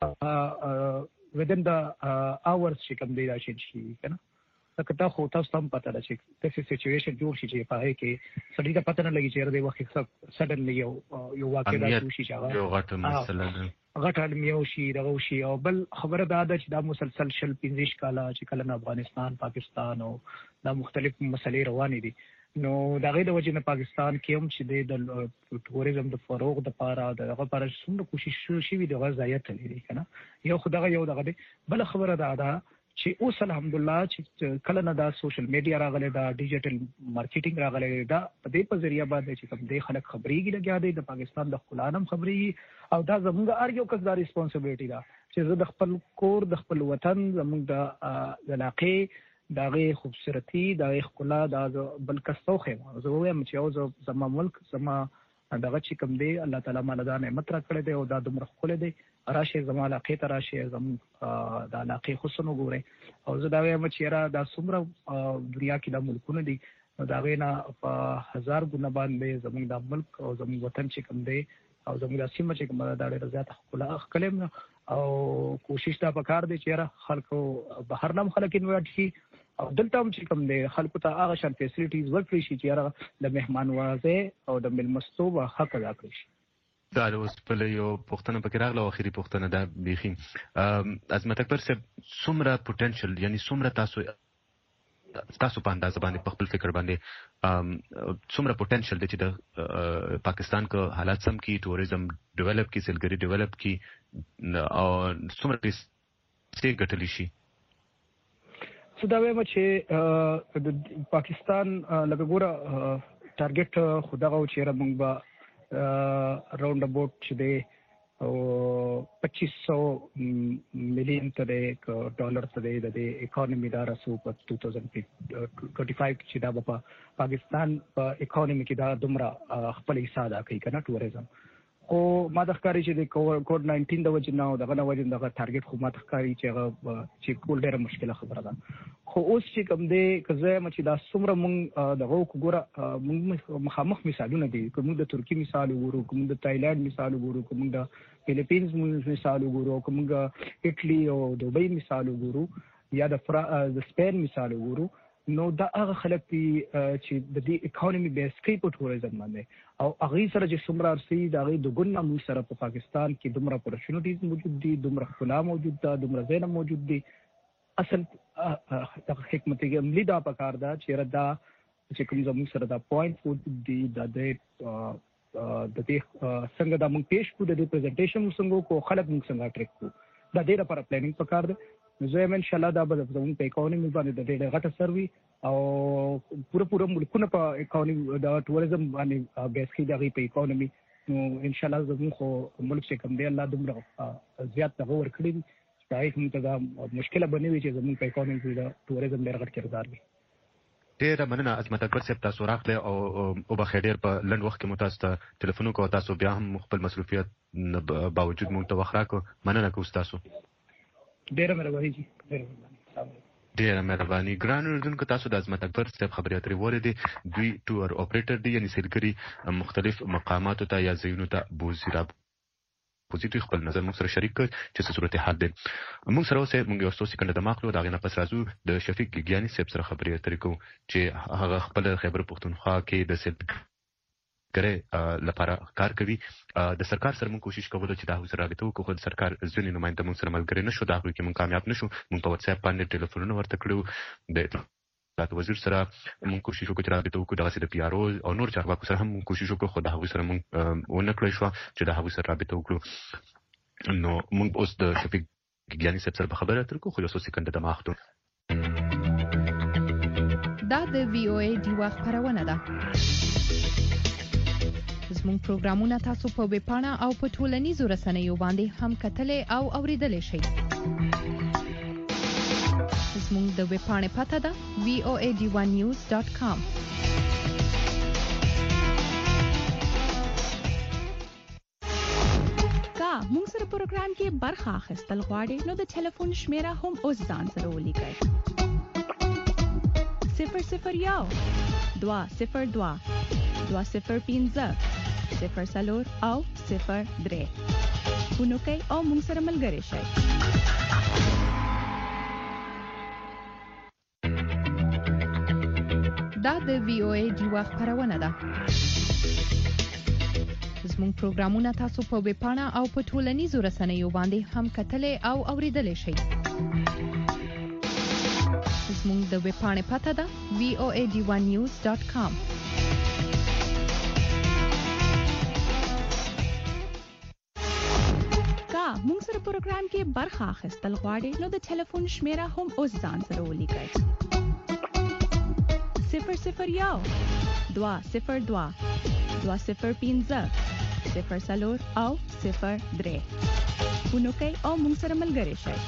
S6: زمونږ within the hours چې کوم دی راشي کنه کته خو تاسو هم پته ده چې داسې سچويشن جوړ شي چې په هغه کې سړی ته پته نه لګي چې د وخت سډنلی یو یو واقع راځي شي چې
S3: یو غټه مسله
S6: غټه میو شي دغه شي او بل خبره دا ده چې دا مسلسل شل پنځه کاله چې کله افغانستان پاکستان او دا مختلف مسلې روانې دي نو دا غي د وجه نه پاکستان کې هم چې د ټوریزم د فروغ د لپاره دغه لپاره څومره کوشش شوی دی غزایت لري کنه یو خدای یو دغه بل خبره دا ده چې اوس الحمدلله چې کله نه دا سوشل میډیا راغلی دا ډیجیټل مارکیټینګ راغلی دا په دې په ذریعہ باندې چې کوم دی خلک خبرېږي لګیا دی د پاکستان د خلانم خبرېږي او دا زموږ هر یو کس دا ریسپانسیبিলিټي ده چې زه د خپل کور د خپل وطن زموږ د علاقې د هغې خوبصورتي د هغې ښکلا دا بل کس ته وښیم زه ووایم چې یو زه زما ملک زما دغه چې کوم دی الله تعالی ماله دا نعمت راکړی دی او دا دومره ښکلی دی راشئ زما علاقې ته راشئ زموږ د علاقې حسن وګورئ او زه دا وایم چې یاره دا څومره دنیا کې دا ملکونه دي نو د هغې نه په هزار ګونه باندې زموږ دا ملک او زموږ وطن چې کوم دی او زموږ دا سیمه چې کومه ده دا ډېره زیاته ښکلا ښکلې او کوشش دا پکار دی چې یاره خلکو بهر نه هم خلک انوایټ شي او دلته هم چې کوم دی خلکو ته هغه شان فیسیلیټیز ورکړي شي چې یاره د مهمان نوازۍ او د مېلمستوب حق ادا کړي شي
S3: دا اوس په یو پوښتنه پکې راغله او اخري پوښتنه ده بیخي عظمت اکبر صاحب څومره پوټنشل یعنی څومره تاسو تاسو په اندازه باندې په خپل فکر باندې څومره پوټنشل دی چې د پاکستان کو حالات سم کی ټوریزم ډیولپ کی سیلګری ډیولپ کی او څومره پیسې ګټلی شي
S6: څه دا وایم چې د پاکستان لکه ګوره ټارګټ خو دغه و چې موږ به راوند اباوټ چې دی او پچیس سو ملین ته دی ډالر ته دی د دې اکانومي دا رسو په ټو تھاؤزنډ ټوئنټي فایو چې دا په پاکستان په اکانومي کې دا دومره خپل حصہ ادا کوي کنه ټوریزم خو ما د ښکاري چې د کووډ ناینټین د وجې نه او دغه نه وجې دغه ټارګټ خو ما ته ښکاري چې هغه چې کول ډېره مشکله خبره ده خو اوس چې کوم دی که زه یم چې دا څومره مونږ دغه وګوره مونږ مخامخ مثالونه دي که مونږ د ترکي مثال وګورو که مونږ د تایلنډ مثال وګورو که مونږ د فلیپینز مثال وګورو که مونږ اټلي او دوبۍ مثال وګورو یا د فرا د سپین مثال وګورو نو دا هغه خلک دي چې د دې اکانومي بیس کوي په ټوریزم باندې او هغې سره چې څومره ارسي د هغې دوګون نه موږ سره په پاکستان کې دومره اپورچونیټیز موجود دي دومره ښکلا موجود ده دومره ځای نه موجود دي اصل دغه حکمت عملي دا پکار ده چې دا چې کوم زموږ سره دا پوینټ موجود دي د دې د دې څنګه دا موږ پیش کړو د دې پریزنټیشن موږ څنګه وکړو خلک موږ څنګه اټریکټ کړو دا ډېر لپاره پلانینګ پکار ده زه هم ان شاء الله دا به زموږ په اکانومي باندې د ډېر غټه سروي او پوره پوره ملکونه په اکانومي د ټوریزم باندې بیس کې دغه په اکانومي نو ان شاء الله زموږ خو ملک چې کوم دی الله دومره زیات دغه ورکړي چې دا هیڅ موږ ته مشکله بنوي چې زموږ په اکانومي کې د ټوریزم ډېر غټ کردار وي
S3: ډېره مننه عظمت اکبر صاحب تاسو راغلی او او بخیر ډېر په لنډ وخت کې مو تاسو ته ټلیفون وکړو تاسو بیا هم خپل مصروفیت باوجود مونږ ته وخت راکړو مننه کوم تاسو
S6: ډېره مهرباني جی ډېره مهرباني
S3: ډېره مهرباني ګران اوریدونکو تاسو د عظمت اکبر صاحب خبرې اترې واورېدې دوی ټور اپریټر دي یعنې سیلګري مختلف مقاماتو ته یا ځایونو ته بوځي را بوځي دوی خپل نظر موږ سره شریک کړ چې څه صورتحال دی موږ سره اوسئ موږ یو څو سکنډه دمه اخلو د هغې نه پس راځو د شفیق ګیګیاني صاحب سره خبرې اترې کوو چې هغه خپل خیبر پښتونخوا کې د سیلګرۍ لپاره کار کوي د سرکار سره موږ کوشش کوو چې دا هغوی سره رابطه وکړو خو د سرکار ځینې نماینده موږ سره ملګري نه شو دا هغوی کې موږ کامیاب نه شو موږ په واتساپ باندې ټلیفونونه ورته کړو د اطلاعات وزیر سره موږ کوشش وکړو چې رابطه وکړو دغسې د پي آر او او نور چارواکو سره هم موږ کوشش وکړو خو د هغوی سره موږ ونه کړی شوه چې د هغوی سره رابطه وکړو نو موږ اوس د شفیق ګیګیاني صاحب سره په خبره اترې کوو خو یو څو سکنډه دمه اخلو
S5: دا د وی او ای ډیوا خپرونه ده زموږ پروګرامونه تاسو په ویب پاڼه او په ټولنیزو رسنیو باندې هم کتلای او اوریدلای شئ زموږ د ویب پاڼې پته ده وی او ای ډی ون نیوز ډاټ کام پروګرام کې برخه اخیستل غواړئ نو د ټلیفون شمیره هم اوس ځان سره ولیکئ. صفر صفر یو دوه صفر دوه دوه صفر پنځه صفر څلور او صفر درې. ونوکئ او موږ سره ملګري شئ. دا د وی او ای ډیوا خبرونه ده. زموږ پروګرامونه تاسو په ویب پاڼه او په ټولنیزو رسنیو باندې هم کتلای او اوریدلای شئ. زموږ د ویب پاڼې پته ده وی او ای ډی ون نیوز ډاټ کام. کا موږ سره پروګرام کې برخه اخیستل غواړئ نو د ټلیفون شمیره هم اوس ځان سره ولیکئ. صفر صفر یو دوه صفر دوه دوه صفر پنځه صفر څلور او صفر درې. ونوکئ او موږ سره ملګري شئ.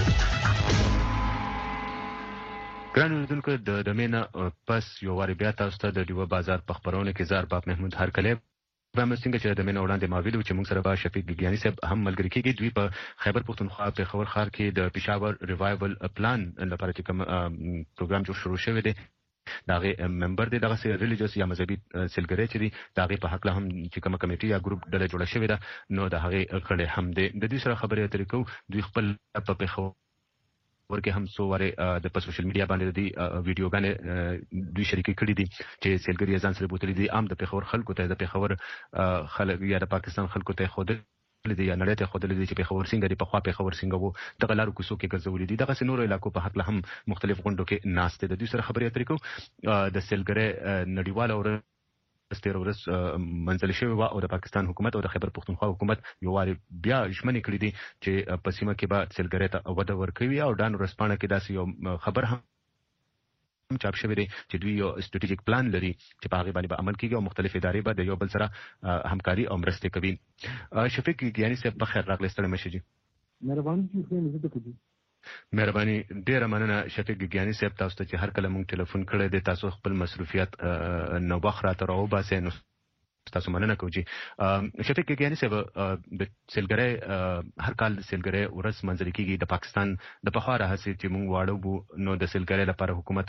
S3: ګران اوریدونکو د دمینا پس یو واری بیا تاسو ته د ډیوه بازار په خبرونه کې زار باب محمود هرکلی به څنګه چې د دمینا وړاندې ما ویلو چې موږ سره به شفیق ګیانی صاحب هم ملګری کېږي. دوی په خیبر پښتونخوا په خبر خار کې د پېښور ریوایول پلان لپاره چې کوم پروګرام جوړ شروع شوی دی داغه ممبر دی دغه ریلیجیوس یا مذهبي سیلګری چې دی داغه په حق له هم چې کومه کمیټي یا ګروپ ډله جوړه شوې ده نو دغه کړه هم دی د دې سره خبرې اترې کوو. دوی خپل په پیښو ورکه هم سو واره د په سوشل میډیا باندې د ویډیوګانې دوی شریکې کړې دي چې سیلګری ځان سره بوتلې دي عام د پیښور خلکو ته د پیښور خلک یا د پاکستان خلکو ته خود لدی یا نړۍ ته خود لدی چې پیښور څنګه دی په خوا پیښور څنګه وو دغه لارو کوڅو کې ګرځولې دي. دغه سينورو علاقو په حق له هم مختلف غونډو کې ناشته د دوی سره خبرې اترې کوو. د سیلګری نړیواله اور ستیر ورس منځل شوی و او د پاکستان حکومت او د خیبر پښتونخوا حکومت یو واری بیا ژمنې کړې دي چې په سیمه کې به سیلګری ته وده ورکوي او ډان ورسپانه کې داسې یو خبر هم چاپ شوی دی چې دوی یو استراتیژیک پلان لري چې په هغه باندې به عمل کیږي او مختلف ادارې به د یو بل سره همکاري او مرسته کوي. شفیق ګیانی صاحب په خیر راغلی ستړي مشه جی.
S7: مهرباني کوئ.
S3: مهرباني ډیره مننه شفیق ګیانی صاحب تاسو ته چې هر کله مونږ ټلیفون کړی دی تاسو خپل مصروفیت نو وخت راته راو باسه نو تاسو مننه کوم چې شفیق ګیانی صاحب د سیلګری هر کال سیلګری ورس منځري کیږي د پاکستان د پخواره هڅې چې مونږ واړو نو د سیلګری لپاره حکومت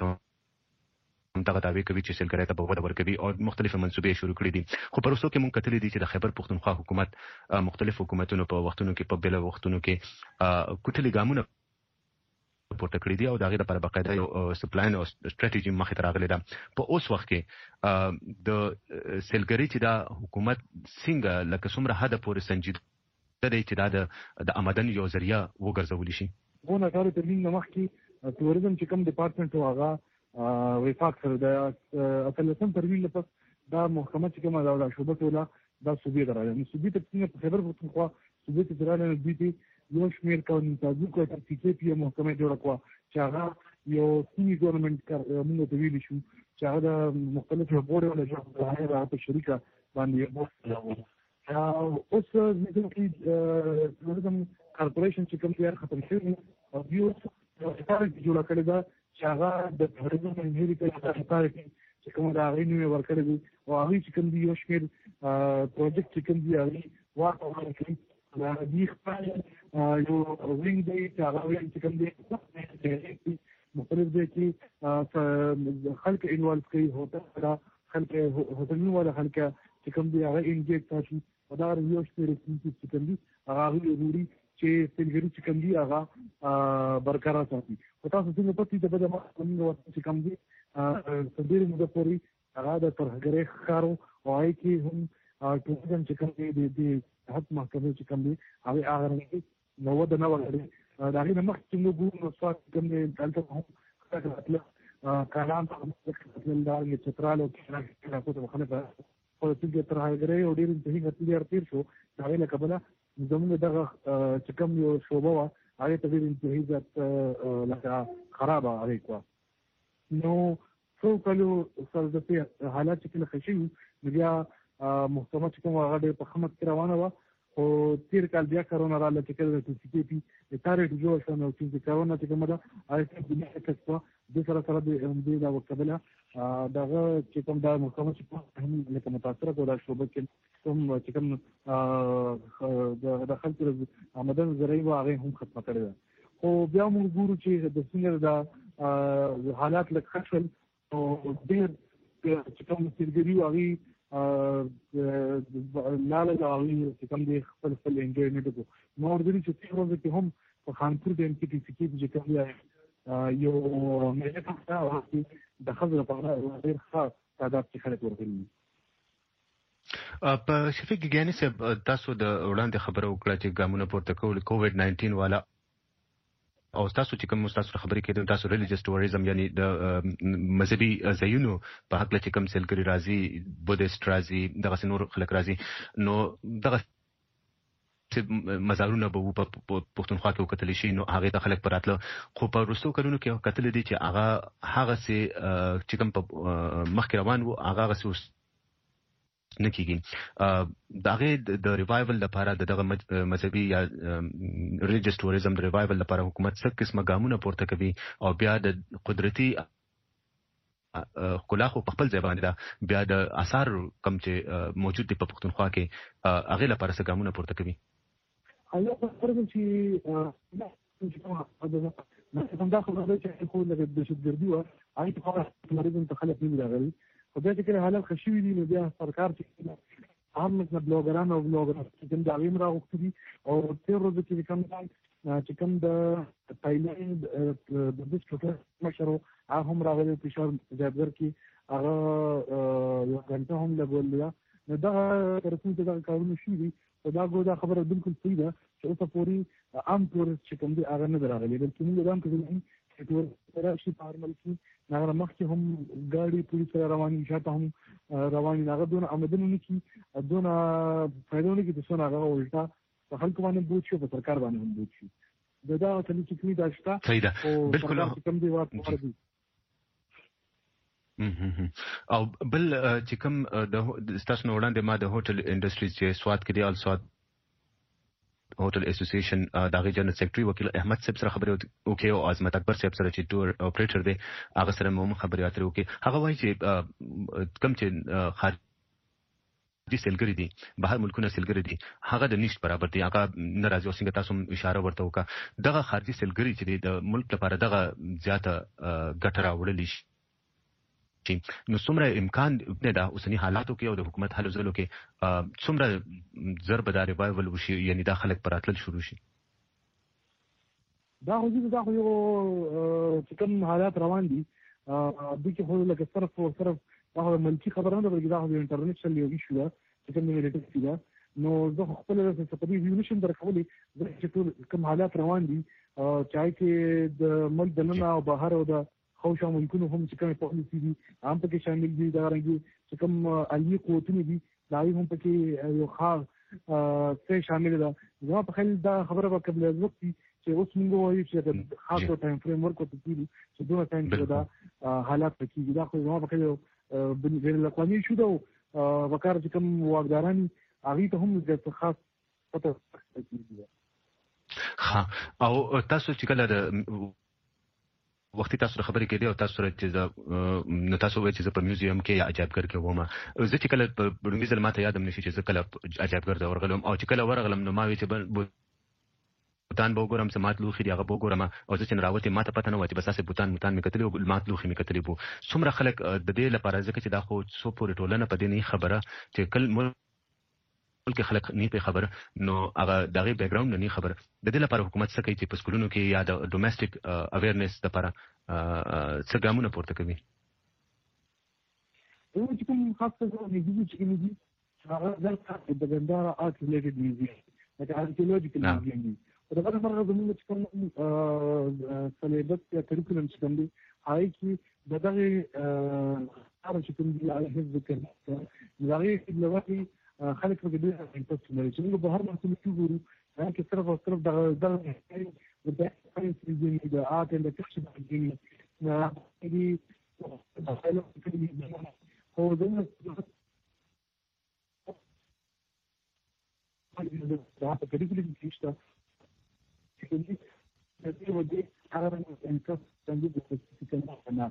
S3: دغه دعوی کوي چې سیلګری ته وده ورکوي او مختلفه منسوبې شروع کړې دي. خو پروسو کې مونږ کتلې دي چې د خیبر پښتونخوا حکومت مختلف حکومتونو په وختونو کې په بل وختونو کې کوټلي ګامونه پورته کړی دی او دغه لپاره باقاعده یو سپلاین او ستراتیژي مخې ته راغلی ده. په اوس وخت کې د سیلګری چې د حکومت څنګه لکه څومره حد پورې سنجیده دی چې دا د آمدن یو ذریعہ وګرځول شي.
S7: ونه کار ته موږ مخکې ټوریزم چې کوم ډپارټمنټ واغه وفاق سره د اتلسم ترمیم لپاره دا محکمه چې کومه دا شوبه ټوله دا صوبې دراله نو صوبې ته څنګه په خبر پښتونخوا صوبې ته دراله دوی یو شمیر قانون تاسو کو ته چې په محکمه جوړه کوا چې هغه یو سیمي ګورنمنت کار موږ ته ویل شو چې هغه مختلف بورډ ولا جوړه هغه په شریکه باندې او اوس د ټوریزم کارپوریشن چې کوم تیار ختم شوی او یو څه جوړه کړی دا چې هغه د ټوریزم انهیریټنس اتھارټي چې کوم دا غوښنه ورکړي دي او هغه چې کوم دی یو شمیر پروجیکټ چې کوم دی هغه واقع ورکړي دا دی خپل یو وینګ دی چې هغه وینګ چې کوم دی مختلف دی چې خلک انوالو کوي هوټل خلک هوټلونو ولا خلک چې کوم دی هغه انګیج تاسو او دا یو شمیر چې کوم دی هغه ضروري چې سیلګری چې کوم دی هغه برقرار ساتي. او تاسو څنګه پاتې د بده موږ چې کوم دی صدیر موږ پوری هغه د ترهګری خارو او آی کی هم ټوریزم چې کوم دی د حق محکمه چې کوم دی هغه هغه نو د نو غړي دا غي مخ چې موږ نو څوک کوم دی دلته هم خپل کلام په خپل دار کې چترالو کې راځي په مخالفه او چې ترهګری او ډیر ځای غتلی ارتیر شو دا له قبله زموږ دغه چې کوم یو شوبه وا هغه ته ډیر انتهاجات لکه خرابه هغه کو نو څو کلو سره د حالات چې کله خشي بیا محکمه چې کوم هغه په خدمت کې روانه و او تیر کال بیا کرونا رااله چې کله د سی پی پی تاریخ جوړ شو نو چې کرونا چې کومه ده آی ټي دنیا کې د سره سره د ام دي دا وکبله دغه چې کوم د محکمه چې هم لکه متاثره کوله شوبه کې کوم چې کوم د خلکو آمدن زرعي و هغه هم ختمه کړې ده خو بیا موږ ګورو چې د څنګه د حالات لکه خشل او ډېر چې کوم سرګري هغه لاله هغه چې کوم د خپل خپل انجوای نه کوي نو ورته چې څه ورځ کې هم په خانپور د ام ټي سی کې چې کوم یو مې ته راځي د خبرو لپاره ډېر ښه تعداد کې خلک ورغلي
S3: په شفیق ګیانی صاحب تاسو د وړاندې خبره وکړه چې ګامونه پورته کول کووډ ناینټین والا او تاسو چې کوم تاسو خبرې کړې تاسو ریلیجیس ټوریزم یعنی د مذهبي ځایونو په حق چې کوم سیلګری راځي بودیست راځي دغه نور خلک راځي نو دغه چې مزارونه به په پښتونخوا کې وکتل شي نو هغه د خلک پراتله خو په روسو کلونو کې کتل دي چې هغه هغه سي چې کوم په مخ روان وو هغه سوس نه کیږي دغه د ریوایول لپاره دغه مذهبي یا ریلیجیس ټوریزم د ریوایول لپاره حکومت څه قسمه ګامونه پورته کوي او بیا د قدرتي خلا خو په خپل ځای باندې دا بیا د آثار کم چې موجود دي په پښتونخوا کې هغه لپاره څه ګامونه پورته کوي
S7: هغه په فرض چې نه څنګه دا خبره چې خو د دهشتګردي او آی په اړه مریضان ته خلک نه راغلي خو بیا چې کله حالات خشوي دي نو بیا سرکار چې عام مثلا بلوګران او بلوګران چې د عویم راغوښتي او تیر ورځ کې کوم چې کوم د تایلند د دې څخه مشرو هغه هم راغلي په شهر زیاتګر کې هغه یو غنټه هم لګول دا نو دا ترڅو چې دا کارونه شي دي دا ګودا خبره بالکل صحیح ده چې اوسه پوری عام ټورست چې کوم دي هغه نه راغلي بلکې موږ دا هم کوي چې ټور راشي فارمل کې هغه مخکې هم ګاډي پولیس رواني شاته هم رواني هغه دونه آمدنه نه کی دونه فائدونه کې د څونه هغه الټا په خلکو باندې بوج شي په سرکار باندې هم بوج شي دا دا چې چې کوي دا شته
S3: صحیح ده بالکل
S7: کوم دی واټ ورته
S3: او بل چې کوم د ستاسو وړاندې ما د هوټل انډستری چې سواد کې دی ال سواد هوټل اسوسییشن دغه جنرال سیکریټري وکیل احمد صاحب سره خبرې وکړې او عظمت اکبر صاحب سره چې ټور اپریټر دی هغه سره مو خبرې اترې وکړې هغه وایي چې کم چې خارجي سیلګری دي بهر ملکونه سیلګری دي هغه د نشټ برابر دي هغه ناراضي او څنګه تاسو اشاره ورته وکړه دغه خارجي سیلګری چې د ملک لپاره دغه زیاته ګټه راوړلی شي نو څومره امکان نه دا اوسنی حالاتو کې او د حکومت حل زلو کې څومره ضرب دار ریوایول وشي یعنی دا خلک پراتل شروع شي
S7: دا خو دا خو یو چې کوم حالات روان دي د کې خو لکه صرف او صرف دا ملکی خبره نه بلکې دا خو انټرنیشنل یو ایشو ده چې کوم ملټری ده نو زه خپل د سپدي ویونشن درکولې چې ټول کوم حالات روان دي چای کې د ملک دننه او بهر او د خوشا ملکونو هم چې کوم پالیسي دي هم پکې شامل دي دا رنګي چې کوم علي قوتونه دي دا هم پکې یو خاص څه شامل ده زما په خیال دا خبره به قبل از وخت چې اوس موږ وایو چې د خاصو ټایم فریم ورک ورته کیږي چې دوه ټایم کې دا حالات پکې دا خو زما په خیال بین الاقوامي شو دا وکړ چې کوم واګداران هغه ته هم د خاص پته
S3: ها او تاسو چې کله د وختي تاسو خبرې کړې او تاسو سره چې نو تاسو وایي چې په میوزیم کې یا عجایبګر کې ومه زه چې کله په میوزیم ماته یادم نشي چې زه کله عجایبګر ته ورغلم او چې کله ورغلم نو ما وی چې بوتان به وګورم سمات لوخي دی هغه به وګورم او زه چې راوته ماته پته نه و چې بس اسه بوتان متان مې کتلې او مات لوخي مې کتلې بو څومره خلک د دې لپاره ځکه چې دا خو څو پورې ټولنه په دې نه خبره چې کل ملک خلک نه په خبر نو هغه دغه بیک گراوند نه خبر د دې لپاره حکومت څه کوي چې په سکولونو کې یا د ډومېسټک اویرنس لپاره څه ګامونه پورته کوي
S7: نو چې کوم خاصه ځای دی چې موږ هغه ځکه د ګندارا آرت ریلیټډ میوزیم لکه آرکیولوژیکل میوزیم دی دا په هغه زموږ چې کوم سلیبس یا کریکولم چې کوم دی هغه کې دغه هغه چې کوم دی هغه ذکر دی هغه لوي خلک په دې انټرست لري چې موږ به هر وخت کې ګورو چې صرف او صرف دغه دغه د ساينس د آرت او د تخصص د نه دي هو دغه دا په کریکولم کې شته چې د دې ودې هغه انکس څنګه د سپیسیفیکل نه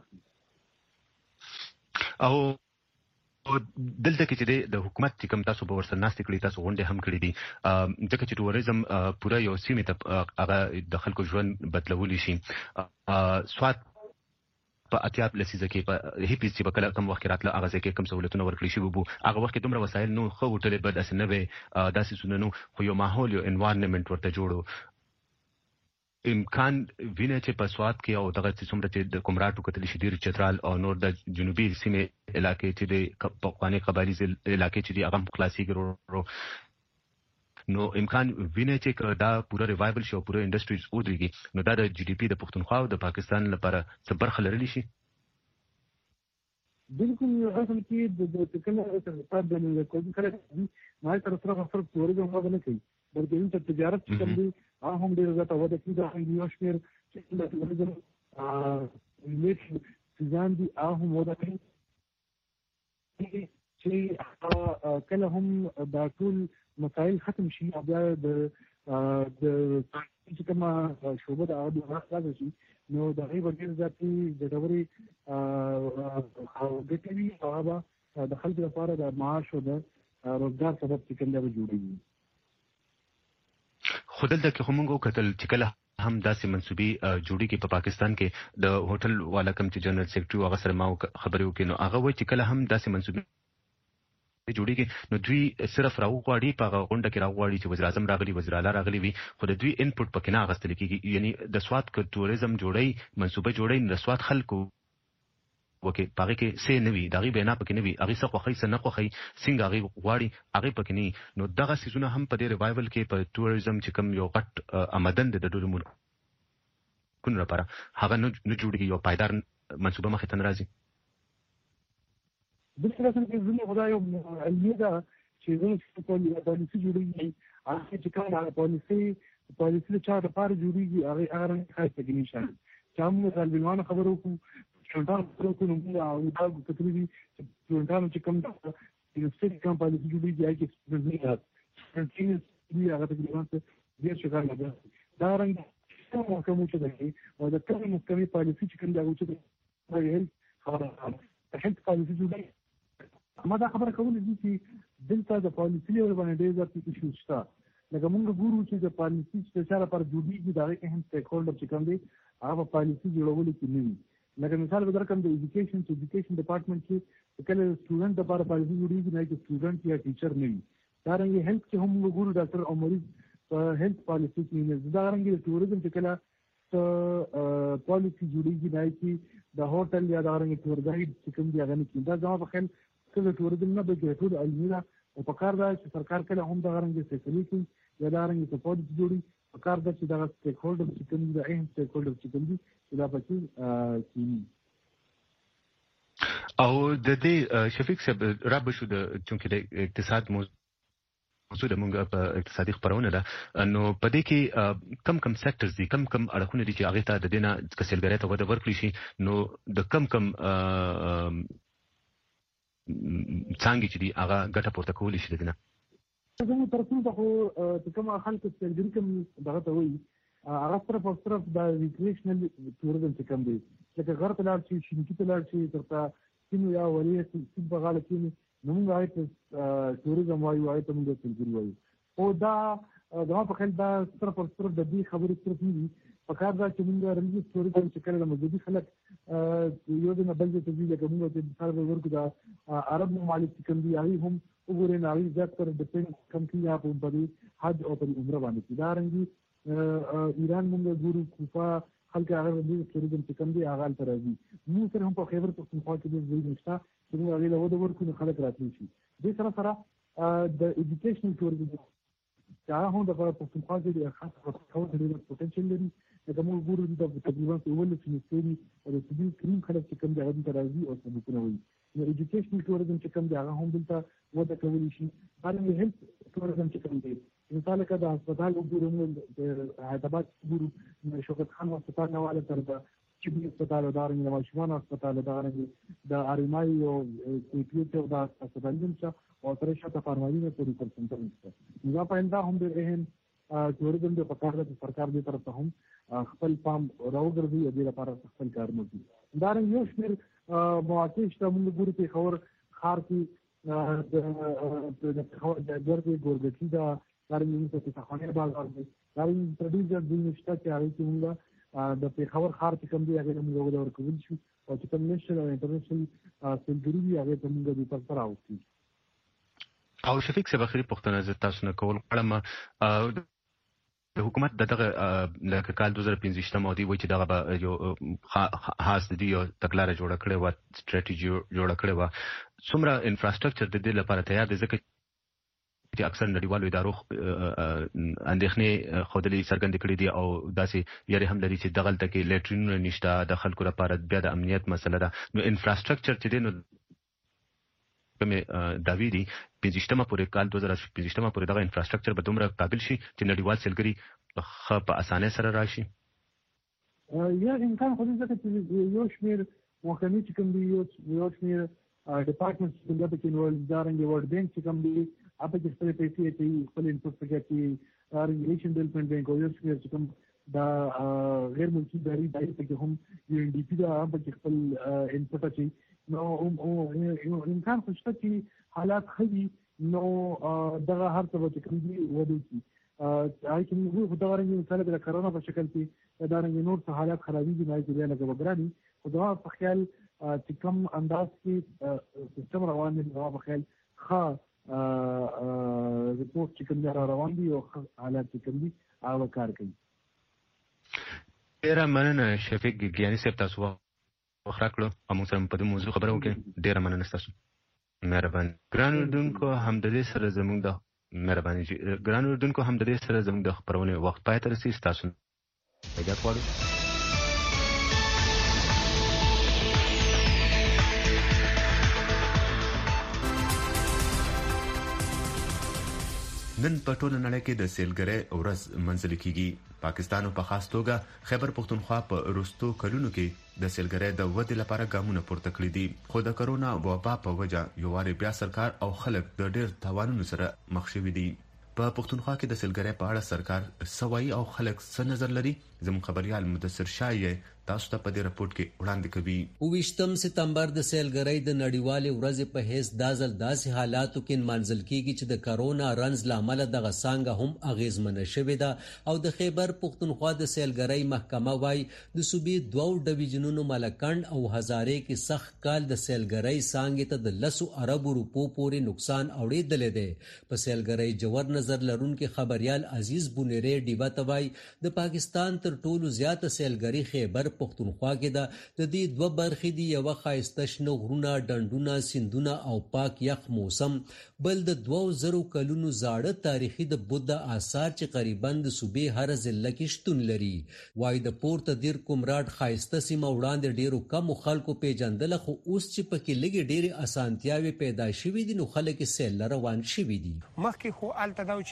S3: او دلته کې چې د حکومت چې کوم تاسو به ورسره ناستې کړي تاسو غونډې هم کړي دي ځکه چې ټوریزم پوره یو سیمې ته هغه د خلکو ژوند بدلولی شي سواد په اتیا لسیزه کې په هیپیز چې په کله کم وخت راتله هغه ځکه کوم سہولتونه ورکړي شي وو هغه وخت دومره وسایل نو خو هوټل بد اسنه به داسې سننو خو یو ماحول یو انوایرنمنت ورته جوړو امکان ویني چې په سواد کې او دغه څومره چې د کومراټو کتل شي ډیر چترال او نور د جنوبي سیمې علاقې چې د پخوانی قبایلی علاقې چې د هغه خلاصي ګرو نو امکان ویني چې دا پوره ریوایول شي او پوره انډستریز ودرېږي نو دا د جی ډي پی د پښتونخوا او د پاکستان لپاره څه برخه لرلی شي
S7: بالکل اصل کې د کله اقتصاد د کوم کله ما تر سره خپل توريزم هغه نه کوي بلکې د تجارت کوم دي هم ډیر زیات وده کې دا یو شمېر چې د توريزم ا لیک ځان دي هم وده کوي چې کله هم دا ټول مسائل ختم شي بیا د د چې کومه شوبه د اړه راځي شي نو د غي ورګر ذاتي د ډوري او د ټي هغه د خلکو لپاره د معاش او د روزګار سبب چې کوم دی جوړیږي
S3: خودل د کومو کتل چې کله هم داسې منسوبي جوړیږي په پاکستان کې د هوټل والا کم چې جنرال سیکریټري هغه سره ما خبرې وکړو نو هغه وایي چې کله هم داسې منسوبي جوړیږي نو دوی صرف راوغواړي په غونډه کې راوغواړي چې وزیر اعظم راغلي وزیر اعلی راغلي وي خو د دوی انپوټ پکې نه اغستل کیږي یعنی د سواد ک ټوریزم جوړي منسوبه جوړي د سواد خلکو وکي پاره کې سه نوي دغه بنا پکې نوي هغه څه خوخي څه نه خوخي څنګه هغه غواړي هغه پکې نه نو دغه سيزونه هم په دې ریوایول کې په ټوریزم چې کوم یو غټ آمدن د ډېرو ملکونو لپاره هغه نه جوړيږي یو پایدار منسوبه مخې ته راځي
S7: بالکل څنګه چې زموږ خدای علمي دا چې زموږ په پالیسي جوړیږي هغه چې کوم هغه پالیسي پالیسي چې چا لپاره جوړیږي هغه هغه نه خاصه کې نشي چې موږ غالبانه خبرو کو شونډان خبرو کو نو او دا کتلې دي شونډان چې کوم د سټیټ کوم پالیسي جوړیږي هغه کې ځینې چې هغه تقریبا ډیر څه کار دی دا رنګ کوم کوم چې دی او دا کوم کومي پالیسي چې کوم دا چې هغه خبره هیڅ پالیسي جوړیږي ما دا خبره کوله چې دلته د پالیسي لپاره باندې ډېر ځکه چې شته لکه موږ ګورو چې د پالیسي سپیشل لپاره جوړیږي دا کې هم سټیک هولډر چې کوم دی هغه پالیسي جوړول کې نه وي لکه مثال به درکم د ایجوکیشن چې ایجوکیشن ډپارټمنټ کې کله سټوډنټ لپاره پالیسي جوړیږي نه چې سټوډنټ یا ټیچر نه وي دا رنګ هیلث کې هم موږ ګورو ډاکټر او مریض په هیلث پالیسي کې نه دا رنګ د ټوریزم چې کله پالیسي جوړیږي نه چې د هوټل یا د رنګ ټور ګایډ چې کوم دی هغه نه کې دا ځما په خل کله ټوریزم نه به ټول علمي او په کار دا چې سرکار کله هم د رنګ فیصله کوي یا د رنګ په پالیسي جوړي په کار دا چې د سټیک هولډر چې کوم دی اهم سټیک هولډر چې کوم دی دا پکې کینی
S3: او د دې شفیق صاحب رب شو د چونکې د اقتصاد موضوع موضوع د موږ په اقتصادي خبرونه ده نو په دې کې کم کم سېکټرز دي کم کم اړخونه دي چې هغه ته د دینه کسلګری ته وده ورکړي شي نو د کم کم څنګه چې دي هغه ګټه پورته کولی شي دینه
S7: زموږ ترڅو ته کوم خلک چې کوم دغه ته وایي هغه طرف او طرف د ریکریشنل ټوریزم چې کوم دی لکه غرب لاړ شي شینکی ته لاړ شي ترته کینو یا ولې چې په غاړه کې نو موږ آیت ټوریزم وایو آیت موږ څنګه وایو او دا دا په خل دا طرف او طرف د دې خبرې طرف نه دي په کار دا چې موږ رنګي ټوریزم چې کله د مزدي خلک یو د بل څه دي چې موږ د مثال ورکو دا عرب ممالک کوم دي هغه هم وګورئ نه هغه ځکه تر ډیپند کوم کې یا په بری حج او په عمره باندې دا رنګي ایران موږ ګورو کوفه خلک هغه د ټوریزم چې کوم دي هغه تر راځي موږ سره هم په خیبر پختونخوا کې د ځای نشته چې موږ هغه له وده ورکو خلک راتلی شي دې سره سره د ایجوکیشن ټوریزم دا هم د پختونخوا کې د خاص خاص د پوتنشل لري دا موږ ګورو د تقریبا په ول چې نسوري او د سبي کریم خلک چې کوم دي هغه تر راځي او څه کوي نو ایجوکیشن ټوریزم چې کوم دي هغه هم دلته وده کولی شي باندې هیلث ټوریزم چې کوم دي مثال کده د هسپتال وګورو د حیدرآباد وګورو شوکت خان هسپتال نه والا تر د چبي هسپتال او دارنګ د ماشومان هسپتال دارنګ د آرامای او کیفیت او د استفادې څخه او تر شاته فارمالینه پوری پرسنټ نشته دا پاینده هم د اهم ټوریزم د پکار د سرکار د طرف ته هم خپل پام راوګرځي او د لپاره خپل کارونه کوي دا رنګ یو شمېر مواقع شته موږ ګورو چې خبر خار کې د د خبر د ګرځي ګورګټي دا کارونه چې څنګه بازار دی دا یو پروډوسر د نشته چې هغه کې موږ د پیښور خار کې کوم دی هغه موږ ورکول شو او چې کوم نشل او انټرنیشنل سنټری دی هغه ته موږ د تر سره اوسو
S3: او شفیق څه بخری پښتنه ز تاسو نه کول غواړم د حکومت دغه لکه کال دوه زره پنځه شتم مودي وای چې دغه یو خاص دی یو تګلارې جوړ کړې و سټریټیجی جوړ کړې و څومره انفراستراکچر د دې لپاره تیار دي ځکه چې اکثر نړیوالو ادارو اندېښنې خودلې څرګندې کړې دي او داسې یاري هم لري چې دغه تکي لیټرینونه نشته د خلکو لپاره بیا د امنیت مسله ده نو انفراستراکچر چې دی نو کومه داوی دي پنځشتمه پورې کال دوه زره پنځشتمه پورې دغه انفراستراکچر به دومره قابل شي چې نړیوال سیلګري خو په اسانه سره راشي
S7: یا امکان خو دې ځکه چې یو شمېر محکمې چې کوم دی یو شمېر ډپارټمنټ چې کوم دی چې نو دارنګ ورډ بانک چې کوم دی اپ کې خپل پیسې چې خپل انپوټ پکې چې ریګولیشن ډیولپمنٹ بانک او یو شمېر چې کوم دا غیر ملکي ادارې دای په هم یو ان ډي پی دا په خپل انپوټ اچي نو او امکان خو شته چې حالات خدي نو دغه هر څه چې کوم دی ودی کی آی چې موږ دا رنګ مثال د کرونا په شکل کې دا رنګ نور څه حالات خرابېږي نه چې لکه وګراني خو دا په خیال چې کوم انداز کې سیستم روان دی نو په خیال ښه رپورټ چې کوم را روان دي او حالات چې کوم دي هغه کار کوي
S3: ډیره مننه شفیق ګیانی صاحب تاسو وخت کړو او موږ سره په دې موضوع خبرو کې ډیره مننه تاسو مهرباني ګران اردوونکو هم د دې سره زموږ د مهرباني ګران اردوونکو هم د دې سره زموږ د خبرونه وخت پای ته رسیدي تاسو پیدا کړو نن په ټوله نړۍ کې د سیلګرۍ ورځ منځل کیږي پاکستان په خاص توګه خیبر پختونخوا په روستو کلونو کې د سیلګرۍ د ودې لپاره ګامونه پورته کړی دي خو د کرونا وبا په وجه یو واري بیا سرکار او خلک د ډېر تاوانونو سره مخ شوي دي په پختونخوا کې د سیلګرۍ په اړه سرکار سوي او خلک څه نظر لري زموږ خبريال مدثر شاه تاسو ته په دې رپورت کې وړاندې کوي
S8: اوویشتم سپتمبر د سیلګرۍ د نړیوالې ورځې په هیڅ دازل داسې حالاتو کې منځل کیږي چې د کرونا رنز لامل دغه څنګه هم اغیزمنه شوې ده او د خیبر پختونخوا د سیلګرۍ محکمه وايي د صوبې دوه ډیویژنونو ملکند او هزارې کې سخت کال د سیلګرۍ څنګه ته د لسو اربو روپو پورې نقصان اوریدل دي په سیلګرۍ جوړ نظر لرونکو خبريال عزیز بونری ډیبا توای د پاکستان تر ټولو زیات سیلګرۍ خیبر پختونخوا کې ده د دې دوه برخې دي یو خایسته شنو غرونه ډنډونه سیندونه او پاک یخ موسم بل د دوه زرو کلونو زاړه تاریخي د بودا آثار چې قریبا د صوبې هر ضلع کې شتون لري وای د پورته دیر کومراډ خایسته سیمه وړاندې ډیرو کم خلکو پیژندل خو اوس چې پکې لګي ډېری اسانتیاوي پیدا شوې دي نو خلک سیل روان شوي دي
S9: مخکې خو الته دا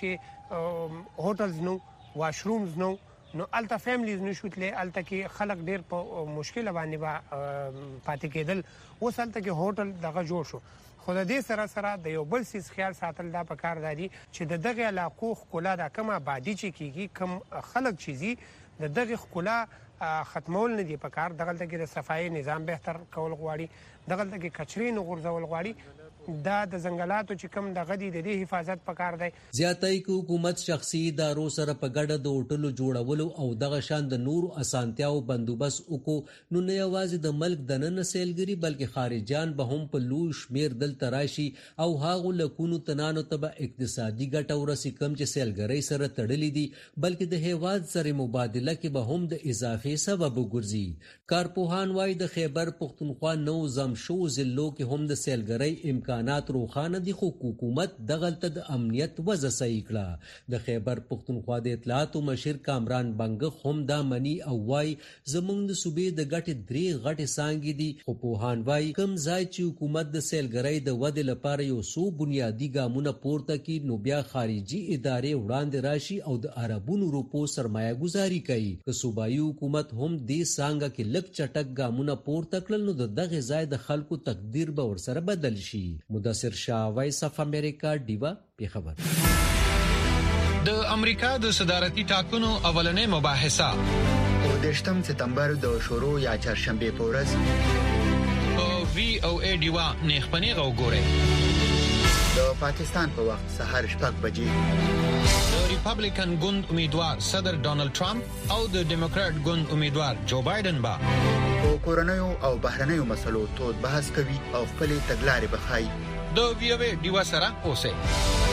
S9: چې هوټلز نو واشرومز نو نو الته فیملیز نشوتلې الته کې خلک ډیر په مشکل باندې با پاتې کېدل اوس الته کې هوټل دغه جوړ شو خو د دې سره سره د یو بل سیس خیال ساتل دا په کار دی چې د دغه علاقو خلا د کمه بادي چې کیږي کم خلک چیزي د دغه خلا ختمول نه دی په کار دغه کې د صفایي نظام بهتر کول غواړي دغه کې کچري نه غورځول غواړي دا د ځنګلاتو چې کوم د غدي د دې حفاظت پکار دی
S8: زیاتای کو حکومت شخصي ادارو سره په ګډه د هوټلو جوړولو او دغه شان د نور اسانتیاو بندوبست وکړو نو نه یوازې د ملک د نن سیلګری بلکې خارجيان به هم په لوی شمیر دل تراشي او هاغه لکونو تنانو ته اقتصادي ګټه ورسې کم چې سیلګری سره تړلې دي بلکې د هیواد سره مبادله کې به هم د اضافي سبب وګرځي کارپوهان وايي د خیبر پختونخوا نو زم شو ضلعو کې هم د سیلګری امکان امکانات روخانه دي خو حکومت دغلت د امنیت وضع صحیح کړه د خیبر پختونخوا د اطلاعات مشر کامران بنګ هم دا منی او وای زمونږ د صوبې د غټ درې غټ سانګي دي خو په وای کم ځای چې حکومت د سیلګرۍ د ودې لپاره یو څو بنیادی ګامونه پورته کړي نو بیا خارجي ادارې وړاندې راشي او د عربونو روپو سرمایه گزاري کوي که صوبایي حکومت هم دې څنګه کې لک چټک ګامونه پورته کړل نو د دغه ځای د خلکو تقدیر به ورسره بدل شي مدثر شاه وایس اف امریکا دیوا پیښور
S10: د امریکا د صدارتي ټاکنو اولنې مباحثه
S11: او د شتم سپتمبر د شروع یا چهارشنبه په ورځ
S10: او وی او ای دیوا نه خپنی غوګوره
S11: د پاکستان په وخت سهار شپږ بجې
S10: د ریپبلیکن ګوند امیدوار صدر ډونالد ټرمپ او د ډیموکرات ګوند امیدوار جو بایدن با
S11: په کورونیو او بهرنیو مسلو تود بحث کوي او خپل تګلارې بخای
S10: د وی او ای دیوا سره اوسه